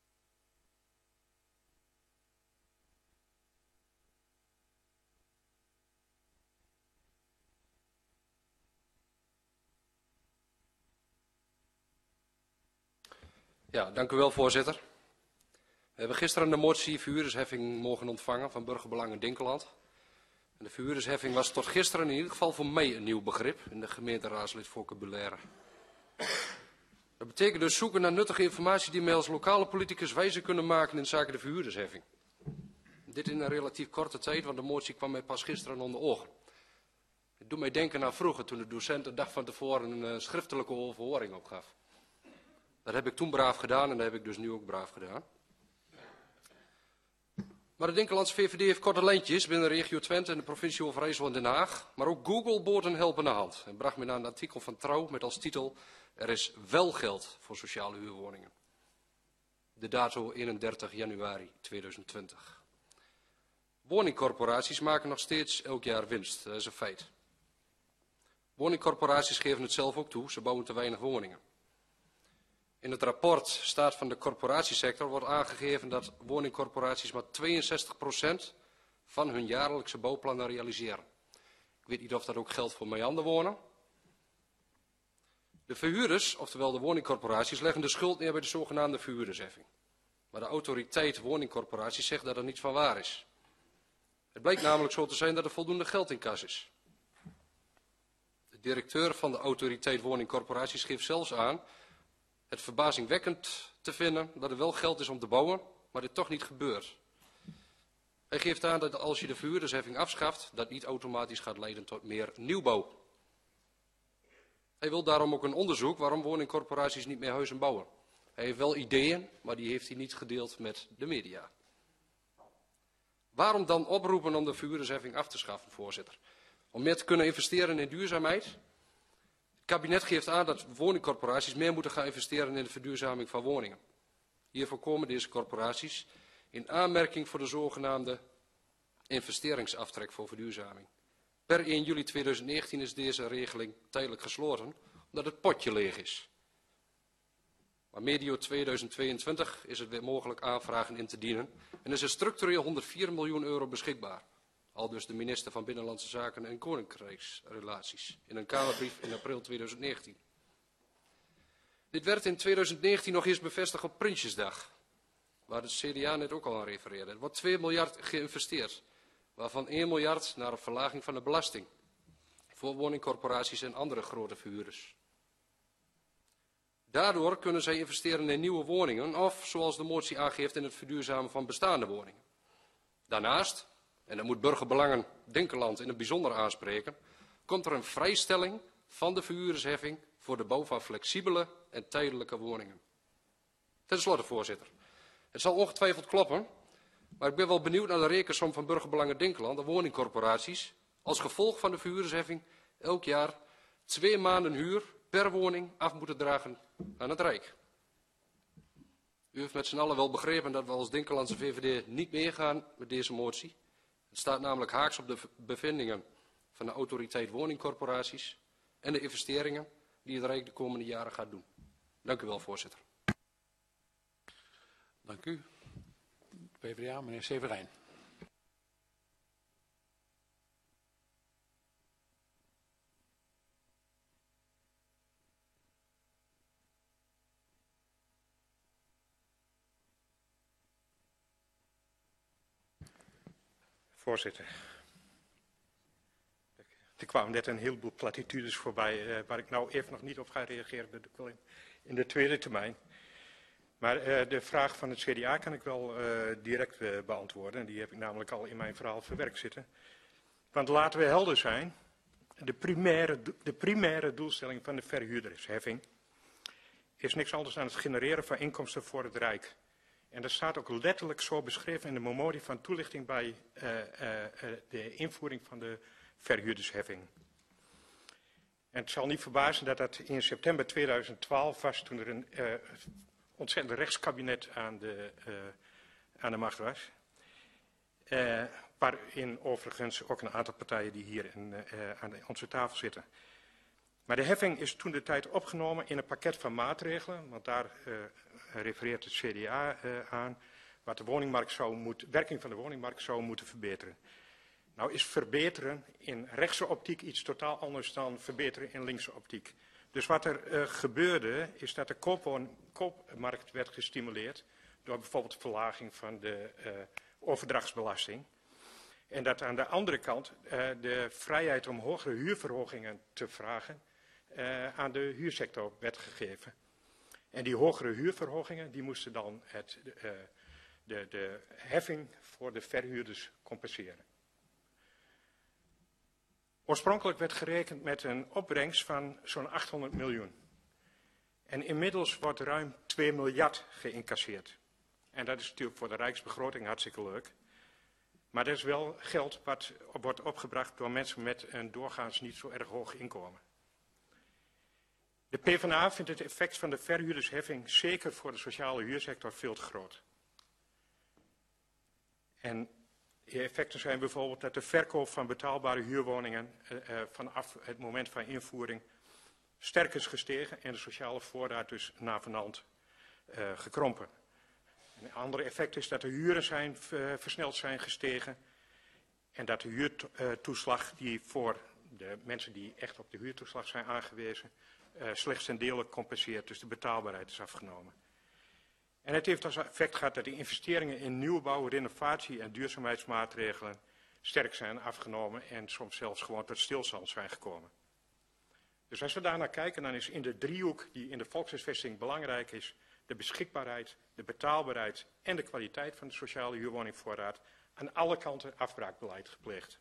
Ja, dank u wel, voorzitter. We hebben gisteren de motie verhuurdersheffing mogen ontvangen van Burgerbelangen Dinkeland. En de verhuurdersheffing was tot gisteren in ieder geval voor mij een nieuw begrip in de gemeenteraadslid vocabulaire. Dat betekent dus zoeken naar nuttige informatie die mij als lokale politicus wijzer kunnen maken in zaken de verhuurdersheffing. Dit in een relatief korte tijd, want de motie kwam mij pas gisteren onder ogen. Het doet mij denken aan vroeger, toen de docent de dag van tevoren een uh, schriftelijke overhoring opgaf. Dat heb ik toen braaf gedaan en dat heb ik dus nu ook braaf gedaan. Maar de Dinkelandse V V D heeft korte lijntjes binnen de regio Twente en de provincie Overijssel en Den Haag. Maar ook Google bood een helpende hand en bracht me naar een artikel van Trouw met als titel: er is wel geld voor sociale huurwoningen. De dato eenendertig januari tweeduizend twintig. Woningcorporaties maken nog steeds elk jaar winst, dat is een feit. Woningcorporaties geven het zelf ook toe, ze bouwen te weinig woningen. In het rapport Staat van de corporatiesector wordt aangegeven dat woningcorporaties maar tweeënzestig procent van hun jaarlijkse bouwplannen realiseren. Ik weet niet of dat ook geldt voor meanderwonen. De verhuurders, oftewel de woningcorporaties, leggen de schuld neer bij de zogenaamde verhuurdersheffing. Maar de autoriteit woningcorporaties zegt dat er niets van waar is. Het blijkt namelijk zo te zijn dat er voldoende geld in kas is. De directeur van de autoriteit woningcorporaties geeft zelfs aan het verbazingwekkend te vinden dat er wel geld is om te bouwen, maar dit toch niet gebeurt. Hij geeft aan dat als je de verhuurdersheffing afschaft, dat niet automatisch gaat leiden tot meer nieuwbouw. Hij wil daarom ook een onderzoek waarom woningcorporaties niet meer huizen bouwen. Hij heeft wel ideeën, maar die heeft hij niet gedeeld met de media. Waarom dan oproepen om de verhuurdersheffing af te schaffen, voorzitter? Om meer te kunnen investeren in duurzaamheid? Het kabinet geeft aan dat woningcorporaties meer moeten gaan investeren in de verduurzaming van woningen. Hiervoor komen deze corporaties in aanmerking voor de zogenaamde investeringsaftrek voor verduurzaming. Per één juli tweeduizend negentien is deze regeling tijdelijk gesloten, omdat het potje leeg is. Maar medio tweeduizend tweeëntwintig is het weer mogelijk aanvragen in te dienen en is er structureel honderdvier miljoen euro beschikbaar. Aldus de minister van Binnenlandse Zaken en Koninkrijksrelaties in een Kamerbrief in april tweeduizend negentien. Dit werd in tweeduizend negentien nog eens bevestigd op Prinsjesdag, waar het C D A net ook al aan refereerde. Er wordt twee miljard geïnvesteerd, waarvan één miljard naar een verlaging van de belasting voor woningcorporaties en andere grote verhuurders. Daardoor kunnen zij investeren in nieuwe woningen of, zoals de motie aangeeft, in het verduurzamen van bestaande woningen. Daarnaast, en dat moet Burgerbelangen Dinkeland in het bijzonder aanspreken, komt er een vrijstelling van de verhuurdersheffing voor de bouw van flexibele en tijdelijke woningen. Ten slotte, voorzitter. Het zal ongetwijfeld kloppen, maar ik ben wel benieuwd naar de rekensom van Burgerbelangen Dinkeland, de woningcorporaties, als gevolg van de verhuurdersheffing elk jaar twee maanden huur per woning af moeten dragen aan het Rijk. U heeft met z'n allen wel begrepen dat we als Dinkelandse V V D niet meegaan met deze motie. Het staat namelijk haaks op de bevindingen van de autoriteit woningcorporaties en de investeringen die het Rijk de komende jaren gaat doen. Dank u wel, voorzitter. Dank u. P v d A, meneer Severijn. Voorzitter, er kwamen net een heleboel platitudes voorbij uh, waar ik nou even nog niet op ga reageren. Dat doe ik wel in, in de tweede termijn. Maar uh, de vraag van het C D A kan ik wel uh, direct uh, beantwoorden. Die heb ik namelijk al in mijn verhaal verwerkt zitten. Want laten we helder zijn, de primaire, de primaire doelstelling van de verhuurdersheffing is niks anders dan het genereren van inkomsten voor het Rijk. En dat staat ook letterlijk zo beschreven in de memorie van toelichting bij uh, uh, uh, de invoering van de verhuurdersheffing. En het zal niet verbazen dat dat in september tweeduizend twaalf was, toen er een uh, ontzettend rechtskabinet aan de, uh, aan de macht was. Uh, waarin overigens ook een aantal partijen die hier in, uh, aan onze tafel zitten. Maar de heffing is toen de tijd opgenomen in een pakket van maatregelen, want daar uh, refereert het C D A uh, aan, wat de woningmarkt zou moet, werking van de woningmarkt zou moeten verbeteren. Nou is verbeteren in rechtse optiek iets totaal anders dan verbeteren in linkse optiek. Dus wat er uh, gebeurde is dat de koopwoon, koopmarkt werd gestimuleerd door bijvoorbeeld verlaging van de uh, overdrachtsbelasting. En dat aan de andere kant uh, de vrijheid om hogere huurverhogingen te vragen uh, aan de huursector werd gegeven. En die hogere huurverhogingen die moesten dan het, uh, de, de heffing voor de verhuurders compenseren. Oorspronkelijk werd gerekend met een opbrengst van zo'n achthonderd miljoen. En inmiddels wordt ruim twee miljard geïncasseerd. En dat is natuurlijk voor de Rijksbegroting hartstikke leuk. Maar dat is wel geld wat wordt opgebracht door mensen met een doorgaans niet zo erg hoog inkomen. De PvdA vindt het effect van de verhuurdersheffing zeker voor de sociale huursector veel te groot. En die effecten zijn bijvoorbeeld dat de verkoop van betaalbare huurwoningen uh, uh, vanaf het moment van invoering sterk is gestegen en de sociale voorraad dus navenant uh, gekrompen. Een ander effect is dat de huren zijn, uh, versneld zijn gestegen en dat de huurtoeslag die voor de mensen die echt op de huurtoeslag zijn aangewezen uh, slechts ten dele compenseert, dus de betaalbaarheid is afgenomen. En het heeft als effect gehad dat de investeringen in nieuwbouw, renovatie en duurzaamheidsmaatregelen sterk zijn afgenomen en soms zelfs gewoon tot stilstand zijn gekomen. Dus als we daarnaar kijken, dan is in de driehoek die in de volkshuisvesting belangrijk is, de beschikbaarheid, de betaalbaarheid en de kwaliteit van de sociale huurwoningvoorraad aan alle kanten afbraakbeleid gepleegd.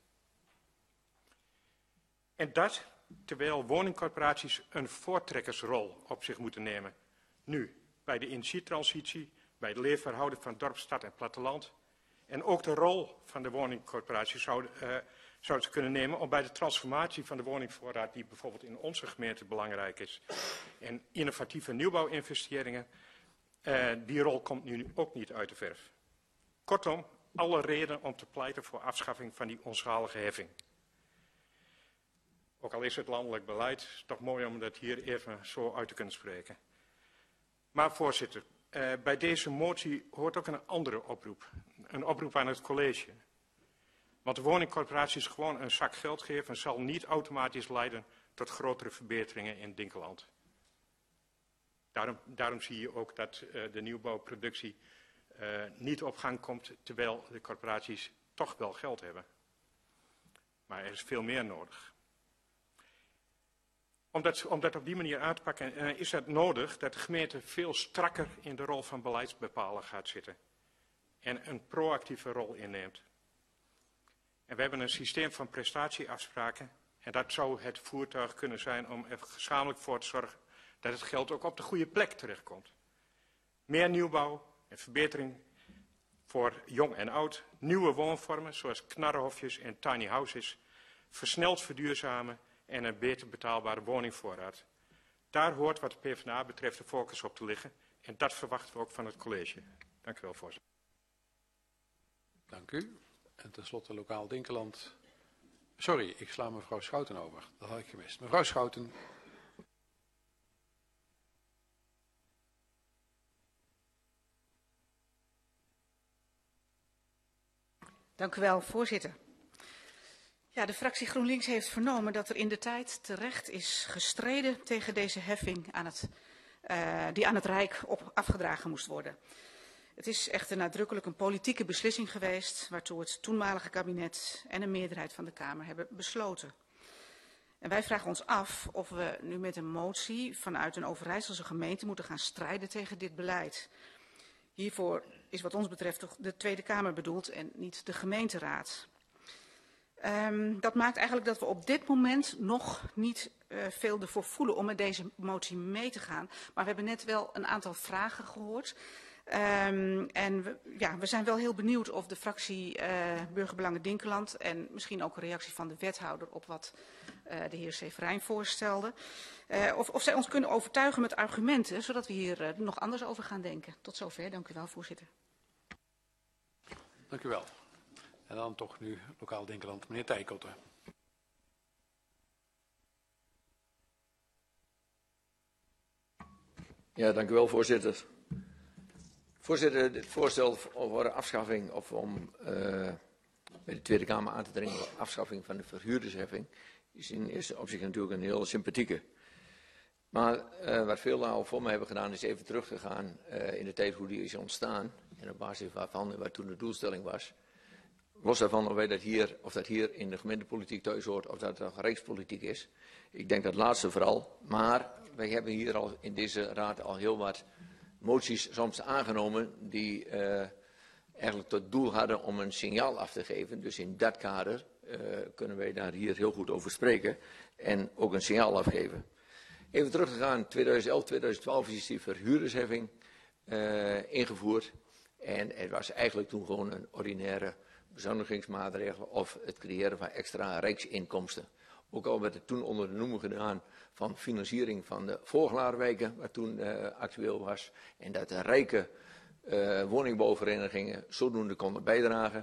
En dat terwijl woningcorporaties een voortrekkersrol op zich moeten nemen. Nu, bij de energietransitie, bij het leefverhouden van dorp, stad en platteland. En ook de rol van de woningcorporaties zouden, uh, zouden ze kunnen nemen om bij de transformatie van de woningvoorraad, die bijvoorbeeld in onze gemeente belangrijk is, en innovatieve nieuwbouwinvesteringen, uh, die rol komt nu ook niet uit de verf. Kortom, alle reden om te pleiten voor afschaffing van die onschalige heffing. Ook al is het landelijk beleid, is het toch mooi om dat hier even zo uit te kunnen spreken. Maar voorzitter, uh, bij deze motie hoort ook een andere oproep. Een oproep aan het college. Want de woningcorporaties gewoon een zak geld geven zal niet automatisch leiden tot grotere verbeteringen in Dinkeland. Daarom, daarom zie je ook dat uh, de nieuwbouwproductie uh, niet op gang komt, terwijl de corporaties toch wel geld hebben. Maar er is veel meer nodig. Om dat, om dat op die manier aan te pakken, uh, is het nodig dat de gemeente veel strakker in de rol van beleidsbepaler gaat zitten. En een proactieve rol inneemt. En we hebben een systeem van prestatieafspraken. En dat zou het voertuig kunnen zijn om er gezamenlijk voor te zorgen dat het geld ook op de goede plek terechtkomt. Meer nieuwbouw en verbetering voor jong en oud. Nieuwe woonvormen zoals knarrenhofjes en tiny houses. Versneld verduurzamen en een beter betaalbare woningvoorraad. Daar hoort wat de PvdA betreft de focus op te liggen. En dat verwachten we ook van het college. Dank u wel, voorzitter. Dank u. En tenslotte lokaal Dinkeland. Sorry, ik sla mevrouw Schouten over. Dat had ik gemist. Mevrouw Schouten. Dank u wel, voorzitter. Ja, de fractie GroenLinks heeft vernomen dat er in de tijd terecht is gestreden tegen deze heffing aan het, uh, die aan het Rijk op afgedragen moest worden. Het is echter nadrukkelijk een politieke beslissing geweest, waartoe het toenmalige kabinet en een meerderheid van de Kamer hebben besloten. En wij vragen ons af of we nu met een motie vanuit een Overijsselse gemeente moeten gaan strijden tegen dit beleid. Hiervoor is wat ons betreft toch de Tweede Kamer bedoeld en niet de gemeenteraad. Um, dat maakt eigenlijk dat we op dit moment nog niet uh, veel ervoor voelen om met deze motie mee te gaan. Maar we hebben net wel een aantal vragen gehoord. Um, en we, ja, we zijn wel heel benieuwd of de fractie uh, Burgerbelangen Dinkeland en misschien ook een reactie van de wethouder op wat uh, de heer Severijn voorstelde. Uh, of, of zij ons kunnen overtuigen met argumenten, zodat we hier uh, nog anders over gaan denken. Tot zover. Dank u wel, voorzitter. Dank u wel. En dan toch nu lokaal Dinkeland, meneer Tijkotte. Ja, dank u wel, voorzitter. Voorzitter, het voorstel voor afschaffing of om uh, bij de Tweede Kamer aan te dringen op afschaffing van de verhuurdersheffing is in eerste opzicht natuurlijk een heel sympathieke. Maar uh, wat veel al voor mij hebben gedaan is even terug te gaan uh, in de tijd hoe die is ontstaan en op basis waarvan en wat toen de doelstelling was. Los daarvan of, wij dat hier, of dat hier in de gemeentepolitiek thuis hoort of dat het rijkspolitiek is. Ik denk dat laatste vooral. Maar wij hebben hier al in deze raad al heel wat moties soms aangenomen die uh, eigenlijk tot doel hadden om een signaal af te geven. Dus in dat kader uh, kunnen wij daar hier heel goed over spreken en ook een signaal afgeven. Even terug te gaan, tweeduizend elf, tweeduizend twaalf is die verhuurdersheffing uh, ingevoerd. En het was eigenlijk toen gewoon een ordinaire bezuinigingsmaatregel of het creëren van extra rijksinkomsten. Ook al werd het toen onder de noemer gedaan van financiering van de Vooglaarwijken, wat toen uh, actueel was. En dat de rijke uh, woningbouwverenigingen zodoende konden bijdragen.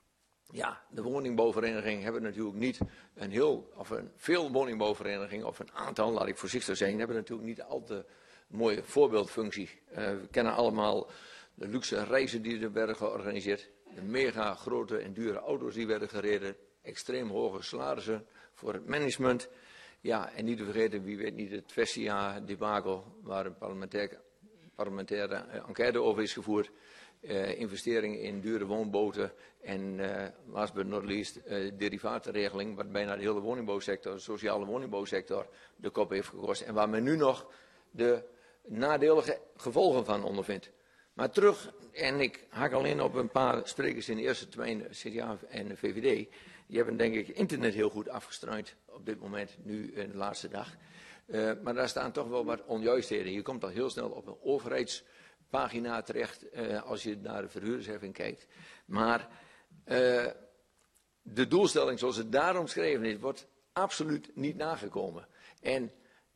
Ja, de woningbouwverenigingen hebben natuurlijk niet een heel, of een veel woningbouwverenigingen, of een aantal, laat ik voorzichtig zijn, hebben natuurlijk niet al te mooie voorbeeldfunctie. Uh, we kennen allemaal de luxe reizen die er werden georganiseerd, de mega grote en dure auto's die werden gereden, extreem hoge salarissen voor het management. Ja, en niet te vergeten, wie weet niet, het Vestia-debakel, waar een parlementaire, parlementaire enquête over is gevoerd. Uh, investeringen in dure woonboten en uh, last but not least uh, derivatenregeling, wat bijna de hele woningbouwsector, de sociale woningbouwsector, de kop heeft gekost. En waar men nu nog de nadelige gevolgen van ondervindt. Maar terug, en ik haak alleen op een paar sprekers in de eerste termijn, C D A en de V V D. Die hebben denk ik internet heel goed afgestruind op dit moment, nu in de laatste dag. Uh, maar daar staan toch wel wat onjuistheden. Je komt al heel snel op een overheidspagina terecht uh, als je naar de verhuurdersheffing kijkt. Maar uh, de doelstelling zoals het daar omschreven is, wordt absoluut niet nagekomen. En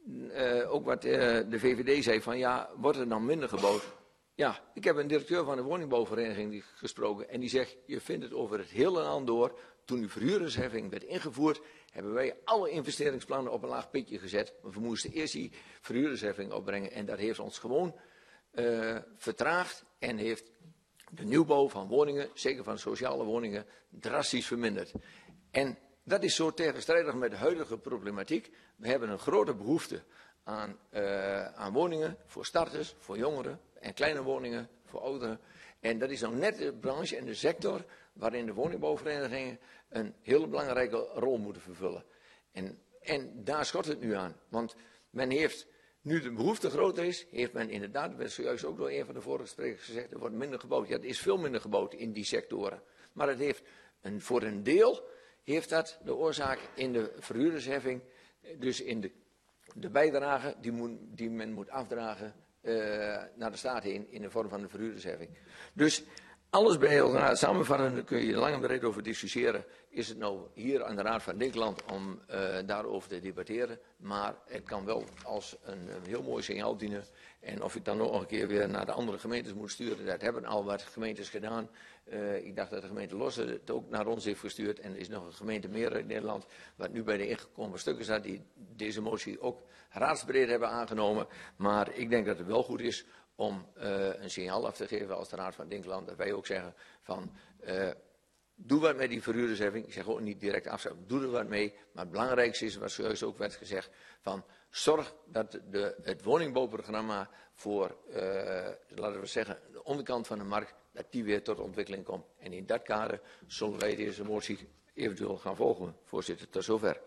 uh, ook wat uh, de V V D zei van ja, wordt er dan minder gebouwd? Ja, ik heb een directeur van een woningbouwvereniging gesproken en die zegt, je vindt het over het hele land door. Toen die verhuurdersheffing werd ingevoerd, hebben wij alle investeringsplannen op een laag pitje gezet. Want we moesten eerst die verhuurdersheffing opbrengen en dat heeft ons gewoon uh, vertraagd en heeft de nieuwbouw van woningen, zeker van sociale woningen, drastisch verminderd. En dat is zo tegenstrijdig met de huidige problematiek. We hebben een grote behoefte aan, uh, aan woningen voor starters, voor jongeren en kleine woningen voor ouderen. En dat is nou net de branche en de sector waarin de woningbouwverenigingen een hele belangrijke rol moeten vervullen. En, en daar schort het nu aan. Want men heeft, nu de behoefte groter is, heeft men inderdaad, dat werd zojuist ook door een van de vorige sprekers gezegd, er wordt minder gebouwd. Ja, er is veel minder gebouwd in die sectoren. Maar het heeft een, voor een deel heeft dat de oorzaak in de verhuurdersheffing, dus in de, de bijdrage die, moet, die men moet afdragen uh, naar de staat heen in de vorm van de verhuurdersheffing. Dus alles bij elkaar samenvatten, daar kun je lang en breed over discussiëren. Is het nou hier aan de Raad van Dinkeland om uh, daarover te debatteren? Maar het kan wel als een, een heel mooi signaal dienen. En of ik dan nog een keer weer naar de andere gemeentes moet sturen, dat hebben al wat gemeentes gedaan. Uh, ik dacht dat de gemeente Lossen het ook naar ons heeft gestuurd. En er is nog een gemeente meer in Nederland, wat nu bij de ingekomen stukken staat, die deze motie ook raadsbreed hebben aangenomen. Maar ik denk dat het wel goed is om uh, een signaal af te geven als de Raad van Dinkeland, dat wij ook zeggen van, uh, doe wat met die verhuurdersheffing. Ik zeg ook niet direct afschaffen, doe er wat mee. Maar het belangrijkste is, wat zojuist ook werd gezegd, van zorg dat de, het woningbouwprogramma voor, uh, laten we zeggen, de onderkant van de markt, dat die weer tot ontwikkeling komt. En in dat kader zullen wij deze motie eventueel gaan volgen. Voorzitter, tot zover.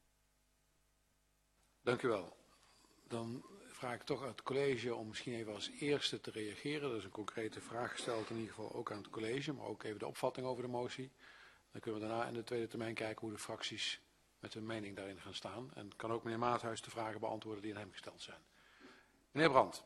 Dank u wel. Dan vraag ik toch aan het college om misschien even als eerste te reageren. Er is een concrete vraag gesteld, in ieder geval ook aan het college, maar ook even de opvatting over de motie. Dan kunnen we daarna in de tweede termijn kijken hoe de fracties met hun mening daarin gaan staan. En kan ook meneer Maathuis de vragen beantwoorden die aan hem gesteld zijn. Meneer Brandt.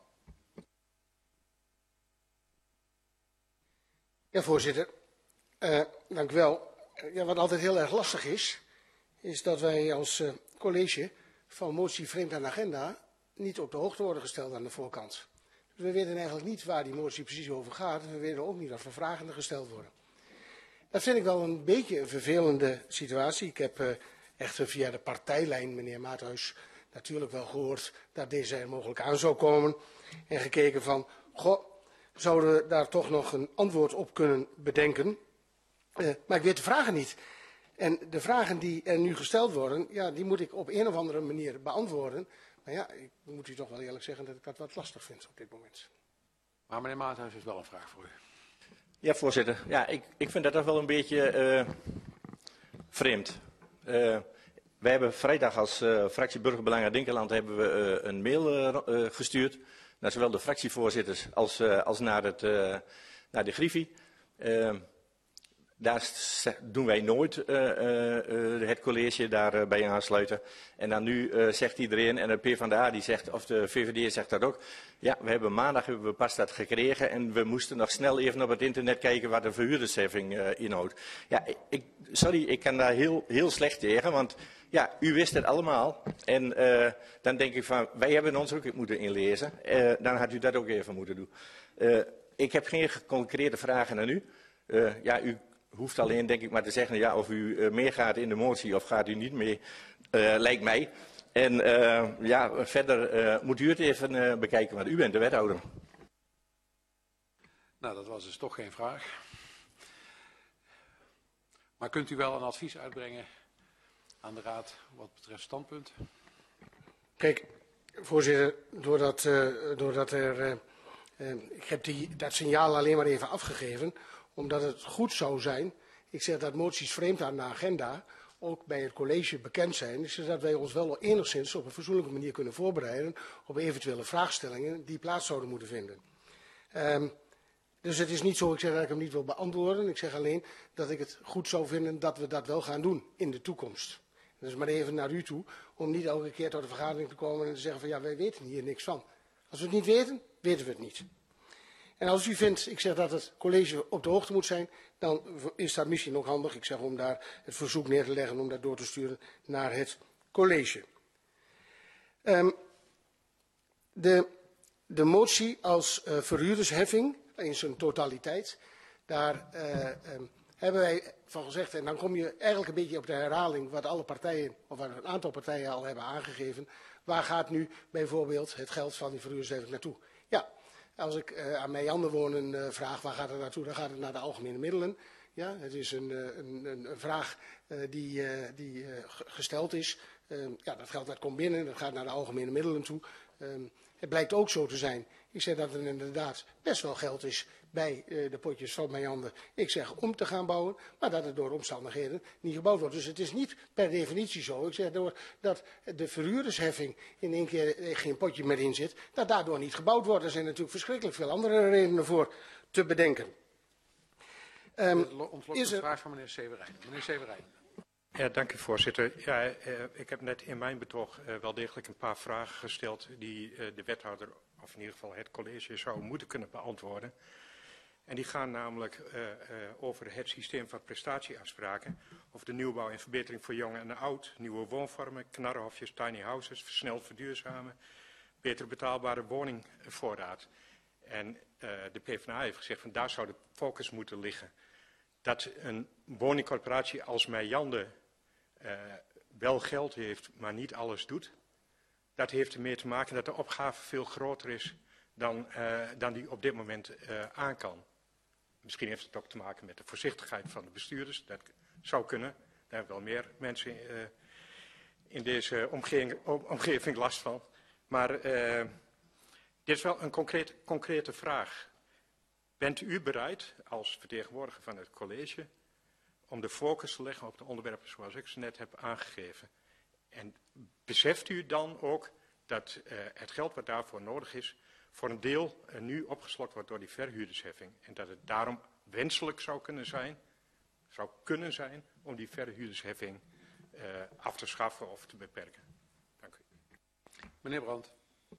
Ja, voorzitter. Uh, dank u wel. Ja, wat altijd heel erg lastig is, is dat wij als uh, college van motie vreemd aan de agenda niet op de hoogte worden gesteld aan de voorkant. Dus we weten eigenlijk niet waar die motie precies over gaat. We weten ook niet of er vragen gesteld worden. Dat vind ik wel een beetje een vervelende situatie. Ik heb uh, echt via de partijlijn, meneer Maathuis, natuurlijk wel gehoord dat deze er mogelijk aan zou komen. En gekeken van, goh, zouden we daar toch nog een antwoord op kunnen bedenken. Uh, maar ik weet de vragen niet. En de vragen die er nu gesteld worden, ja, die moet ik op een of andere manier beantwoorden. Maar ja, ik moet u toch wel eerlijk zeggen dat ik dat wat lastig vind op dit moment. Maar meneer Maarthuis heeft wel een vraag voor u. Ja, voorzitter. Ja, ik, ik vind dat toch wel een beetje uh, vreemd. Uh, wij hebben vrijdag als uh, fractie Burgerbelangen Dinkeland hebben we uh, een mail uh, uh, gestuurd naar zowel de fractievoorzitters als, uh, als naar, het, uh, naar de Griffie. Uh, Daar doen wij nooit uh, uh, het college daarbij uh, aansluiten. En dan nu uh, zegt iedereen, en de PvdA die zegt, of de V V D zegt dat ook. Ja, we hebben maandag hebben we pas dat gekregen en we moesten nog snel even op het internet kijken wat de verhuurdersheffing uh, inhoudt. Ja, ik, sorry, ik kan daar heel, heel slecht tegen, want ja, u wist het allemaal. En uh, dan denk ik van, wij hebben ons ook moeten inlezen. Uh, dan had u dat ook even moeten doen. Uh, ik heb geen concrete vragen aan u. Uh, ja, u hoeft alleen, denk ik, maar te zeggen ja, of u uh, meegaat in de motie of gaat u niet mee, uh, lijkt mij. En uh, ja, verder uh, moet u het even uh, bekijken, want u bent de wethouder. Nou, dat was dus toch geen vraag. Maar kunt u wel een advies uitbrengen aan de raad wat betreft standpunt? Kijk, voorzitter, doordat, uh, doordat er... Uh, uh, ik heb die, dat signaal alleen maar even afgegeven, omdat het goed zou zijn, ik zeg dat moties vreemd aan de agenda ook bij het college bekend zijn, zodat wij ons wel enigszins op een fatsoenlijke manier kunnen voorbereiden op eventuele vraagstellingen die plaats zouden moeten vinden. Um, dus het is niet zo, ik zeg dat ik hem niet wil beantwoorden, ik zeg alleen dat ik het goed zou vinden dat we dat wel gaan doen in de toekomst. Dus maar even naar u toe, om niet elke keer tot de vergadering te komen en te zeggen van ja, wij weten hier niks van. Als we het niet weten, weten we het niet. En als u vindt, ik zeg dat het college op de hoogte moet zijn, dan is dat misschien ook handig, ik zeg om daar het verzoek neer te leggen om dat door te sturen naar het college. Um, de, de motie als uh, verhuurdersheffing in zijn totaliteit, daar uh, um, hebben wij van gezegd, en dan kom je eigenlijk een beetje op de herhaling wat alle partijen, of wat een aantal partijen al hebben aangegeven, waar gaat nu bijvoorbeeld het geld van die verhuurdersheffing naartoe? Ja. Als ik uh, aan mijn andere wonen uh, vraag waar gaat het naartoe, dan gaat het naar de algemene middelen. Ja, het is een, een, een, een vraag uh, die, uh, die uh, gesteld is. Uh, ja, dat geld dat komt binnen, dat gaat naar de algemene middelen toe. Uh, het blijkt ook zo te zijn. Ik zeg dat er inderdaad best wel geld is bij uh, de potjes van mijn handen. Ik zeg om te gaan bouwen, maar dat het door omstandigheden niet gebouwd wordt. Dus het is niet per definitie zo. Ik zeg door dat de verhuurdersheffing in één keer uh, geen potje meer in zit, dat daardoor niet gebouwd wordt. Er zijn natuurlijk verschrikkelijk veel andere redenen voor te bedenken. Um, Ontlokt de er... vraag van meneer Severijn. Meneer Severijn. Ja, dank u voorzitter. Ja, uh, ik heb net in mijn betoog uh, wel degelijk een paar vragen gesteld die uh, de wethouder, of in ieder geval het college, zou moeten kunnen beantwoorden. En die gaan namelijk uh, uh, over het systeem van prestatieafspraken, over de nieuwbouw en verbetering voor jong en oud, nieuwe woonvormen, knarrenhofjes, tiny houses, versneld verduurzamen, beter betaalbare woningvoorraad. En uh, de PvdA heeft gezegd van daar zou de focus moeten liggen. Dat een woningcorporatie als Meijande uh, wel geld heeft, maar niet alles doet. Dat heeft ermee te maken dat de opgave veel groter is dan, uh, dan die op dit moment uh, aan kan. Misschien heeft het ook te maken met de voorzichtigheid van de bestuurders. Dat zou kunnen. Daar hebben wel meer mensen uh, in deze omgeving, omgeving last van. Maar uh, dit is wel een concreet, concrete vraag. Bent u bereid, als vertegenwoordiger van het college, om de focus te leggen op de onderwerpen zoals ik ze net heb aangegeven? En beseft u dan ook dat uh, het geld wat daarvoor nodig is, voor een deel uh, nu opgeslokt wordt door die verhuurdersheffing? En dat het daarom wenselijk zou kunnen zijn, zou kunnen zijn om die verhuurdersheffing uh, af te schaffen of te beperken? Dank u. Meneer Brandt.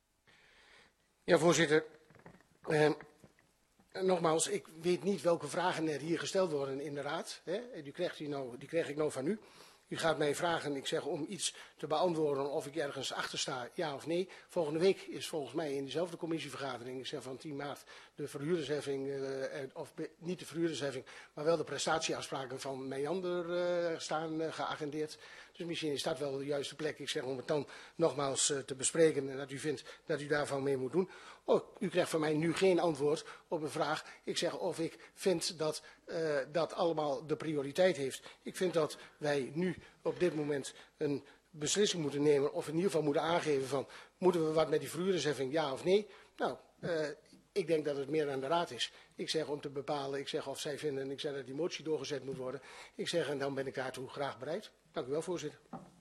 Ja, voorzitter. Uh, Nogmaals, ik weet niet welke vragen er hier gesteld worden in de raad. Hè. Die, krijgt u nou, die krijg ik nou van u. u gaat mij vragen, ik zeg, om iets te beantwoorden of ik ergens achter sta, ja of nee. Volgende week is volgens mij in dezelfde commissievergadering, ik zeg van tien maart, de verhuurdersheffing, uh, of be, niet de verhuurdersheffing, maar wel de prestatieafspraken van Meander uh, staan uh, geagendeerd. Dus misschien is dat wel de juiste plek, ik zeg, om het dan nogmaals uh, te bespreken en dat u vindt dat u daarvan mee moet doen. Oh, u krijgt van mij nu geen antwoord op een vraag. Ik zeg of ik vind dat uh, dat allemaal de prioriteit heeft. Ik vind dat wij nu op dit moment een beslissing moeten nemen, of in ieder geval moeten aangeven van, moeten we wat met die verhuurdersheffing, ja of nee? Nou, uh, ik denk dat het meer aan de raad is. Ik zeg om te bepalen, ik zeg of zij vinden, ik zeg dat die motie doorgezet moet worden. Ik zeg en dan ben ik daartoe graag bereid. Dank u wel, voorzitter.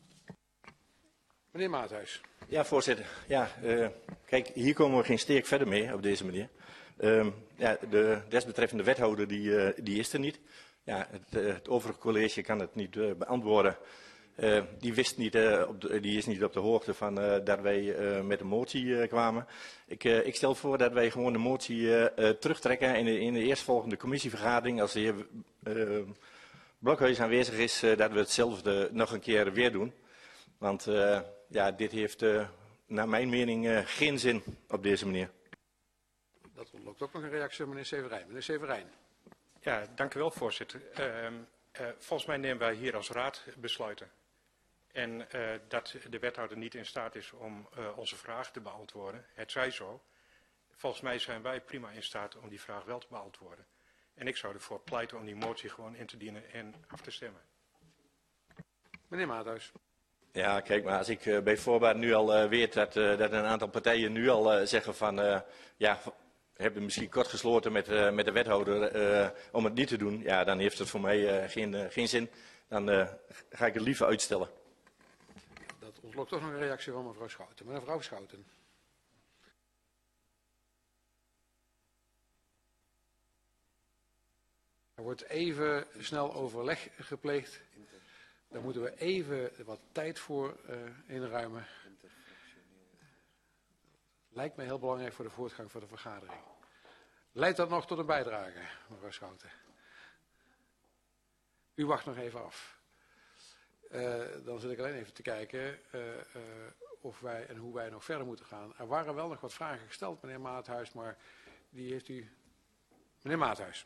Meneer Maathuis. Ja, voorzitter. Ja, uh, kijk, hier komen we geen steek verder mee op deze manier. Uh, ja, de desbetreffende wethouder die, uh, die is er niet. Ja, het, uh, het overige college kan het niet uh, beantwoorden. Uh, die, wist niet, uh, op de, die is niet op de hoogte van uh, dat wij uh, met een motie uh, kwamen. Ik, uh, ik stel voor dat wij gewoon de motie uh, uh, terugtrekken in de, in de eerstvolgende commissievergadering. Als de heer uh, Blokhuis aanwezig is, uh, dat we hetzelfde nog een keer weer doen. Want uh, ja, dit heeft uh, naar mijn mening uh, geen zin op deze manier. Dat ontlokt ook nog een reactie van meneer Severijn. Meneer Severijn. Ja, dank u wel, voorzitter. Uh, uh, volgens mij nemen wij hier als raad besluiten. En uh, dat de wethouder niet in staat is om uh, onze vraag te beantwoorden, het zij zo. Volgens mij zijn wij prima in staat om die vraag wel te beantwoorden. En ik zou ervoor pleiten om die motie gewoon in te dienen en af te stemmen. Meneer Maathuis. Ja, kijk maar, als ik uh, bij voorbaat nu al uh, weet dat, uh, dat een aantal partijen nu al uh, zeggen van, uh, ja, hebben misschien kort gesloten met, uh, met de wethouder uh, om het niet te doen, ja, dan heeft het voor mij uh, geen, uh, geen zin. Dan uh, ga ik het liever uitstellen. Dat ontlokt toch nog een reactie van mevrouw Schouten. Mevrouw Schouten. Er wordt even snel overleg gepleegd. Daar moeten we even wat tijd voor uh, inruimen. Lijkt mij heel belangrijk voor de voortgang van de vergadering. Leidt dat nog tot een bijdrage, mevrouw Schouten? U wacht nog even af. Uh, dan zit ik alleen even te kijken uh, uh, of wij en hoe wij nog verder moeten gaan. Er waren wel nog wat vragen gesteld, meneer Maathuis, maar die heeft u... Meneer Maathuis.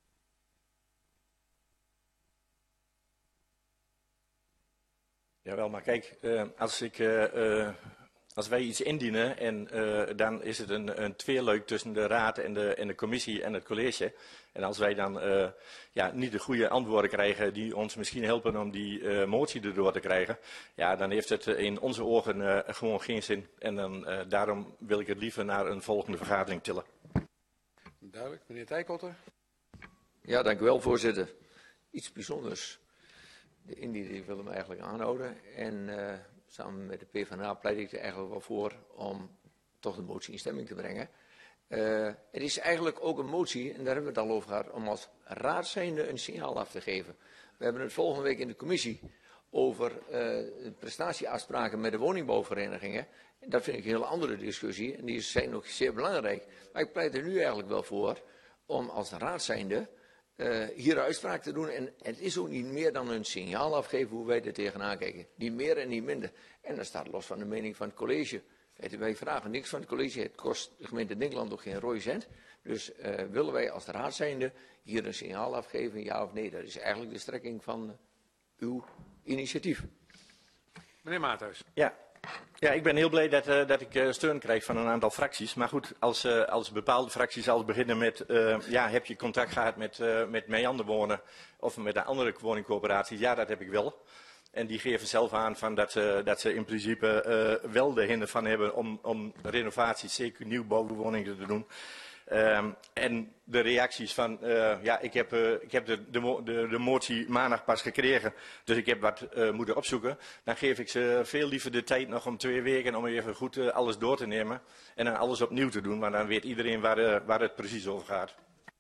Jawel, maar kijk, uh, als, ik, uh, uh, als wij iets indienen en uh, dan is het een, een tweeluik tussen de raad en de, en de commissie en het college. En als wij dan uh, ja, niet de goede antwoorden krijgen die ons misschien helpen om die uh, motie erdoor te krijgen, ja, dan heeft het in onze ogen uh, gewoon geen zin. En dan, uh, daarom wil ik het liever naar een volgende vergadering tillen. Duidelijk. Meneer Tijkotter. Ja, dank u wel, voorzitter. Iets bijzonders. De indiener wil hem eigenlijk aanhouden en uh, samen met de PvdA pleit ik er eigenlijk wel voor om toch de motie in stemming te brengen. Uh, het is eigenlijk ook een motie, en daar hebben we het al over gehad, om als raad zijnde een signaal af te geven. We hebben het volgende week in de commissie over uh, prestatieafspraken met de woningbouwverenigingen. En dat vind ik een hele andere discussie en die zijn ook zeer belangrijk. Maar ik pleit er nu eigenlijk wel voor om als raad zijnde Uh, hier een uitspraak te doen. En het is ook niet meer dan een signaal afgeven hoe wij er tegenaan kijken. Niet meer en niet minder. En dat staat los van de mening van het college. Wij vragen niks van het college. Het kost de gemeente Dinkeland ook geen rode cent. Dus uh, willen wij als raad zijnde hier een signaal afgeven, ja of nee? Dat is eigenlijk de strekking van uh, uw initiatief. Meneer Maathuis. Ja. Ja, ik ben heel blij dat, uh, dat ik uh, steun krijg van een aantal fracties. Maar goed, als, uh, als bepaalde fracties al beginnen met, uh, ja, heb je contact gehad met, uh, met Meander wonen of met de andere woningcoöperaties? Ja, dat heb ik wel. En die geven zelf aan van dat, ze, dat ze in principe uh, wel de hinder van hebben om, om renovaties, zeker nieuwbouwwoningen te doen. Um, en de reacties van, uh, ja, ik heb, uh, ik heb de, de, de, de motie maandag pas gekregen, dus ik heb wat uh, moeten opzoeken. Dan geef ik ze veel liever de tijd nog om twee weken om even goed uh, alles door te nemen en dan alles opnieuw te doen, maar dan weet iedereen waar, uh, waar het precies over gaat.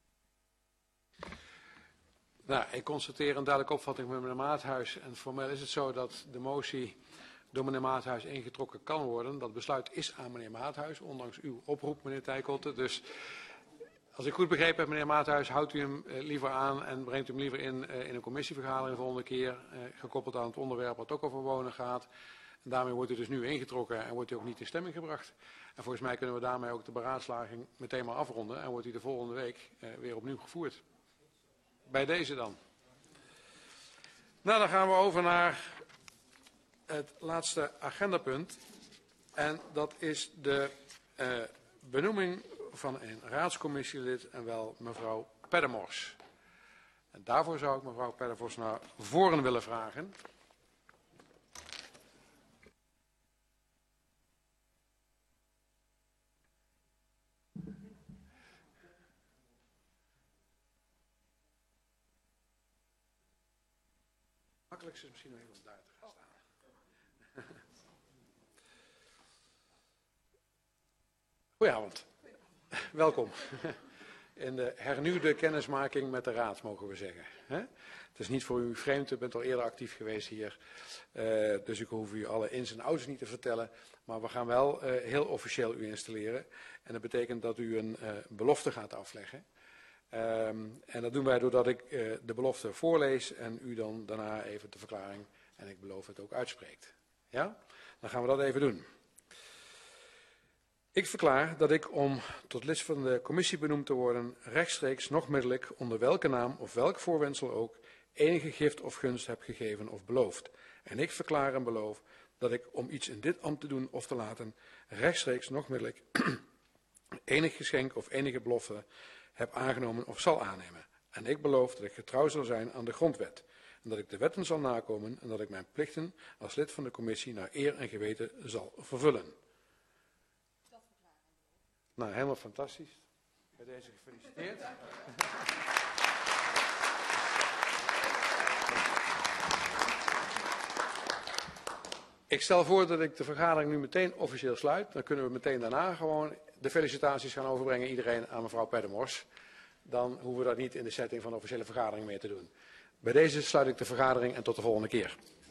Nou, ik constateer een duidelijke opvatting van meneer Maathuis en formeel is het zo dat de motie door meneer Maathuis ingetrokken kan worden. Dat besluit is aan meneer Maathuis, ondanks uw oproep, meneer Tijkotter. Dus Als ik goed begrepen heb, meneer Maathuis, houdt u hem uh, liever aan en brengt u hem liever in, uh, in een commissievergadering de volgende keer, uh, gekoppeld aan het onderwerp wat ook over wonen gaat. En daarmee wordt u dus nu ingetrokken en wordt u ook niet in stemming gebracht. En volgens mij kunnen we daarmee ook de beraadslaging meteen maar afronden en wordt u de volgende week uh, weer opnieuw gevoerd. Bij deze dan. Nou, dan gaan we over naar het laatste agendapunt. En dat is de uh, benoeming van een raadscommissielid en wel mevrouw Peddermors. En daarvoor zou ik mevrouw Peddermors naar voren willen vragen. Makkelijkste is misschien nog even om daar te gaan staan. Goedenavond. Welkom in de hernieuwde kennismaking met de raad, mogen we zeggen. Het is niet voor u vreemd, u bent al eerder actief geweest hier, uh, dus ik hoef u alle ins en outs niet te vertellen. Maar we gaan wel uh, heel officieel u installeren en dat betekent dat u een uh, belofte gaat afleggen. Um, en dat doen wij doordat ik uh, de belofte voorlees en u dan daarna even de verklaring, en ik beloof het, ook uitspreekt. Ja? Dan gaan we dat even doen. Ik verklaar dat ik, om tot lid van de commissie benoemd te worden, rechtstreeks nog middelijk, onder welke naam of welk voorwendsel ook, enige gift of gunst heb gegeven of beloofd. En ik verklaar en beloof dat ik, om iets in dit ambt te doen of te laten, rechtstreeks nog middelijk enig geschenk of enige belofte heb aangenomen of zal aannemen. En ik beloof dat ik getrouw zal zijn aan de grondwet. En dat ik de wetten zal nakomen en dat ik mijn plichten als lid van de commissie naar eer en geweten zal vervullen. Nou, helemaal fantastisch. Bij deze gefeliciteerd. Ik stel voor dat ik de vergadering nu meteen officieel sluit. Dan kunnen we meteen daarna gewoon de felicitaties gaan overbrengen, iedereen aan mevrouw Peddermors. Dan hoeven we dat niet in de setting van de officiële vergadering meer te doen. Bij deze sluit ik de vergadering en tot de volgende keer.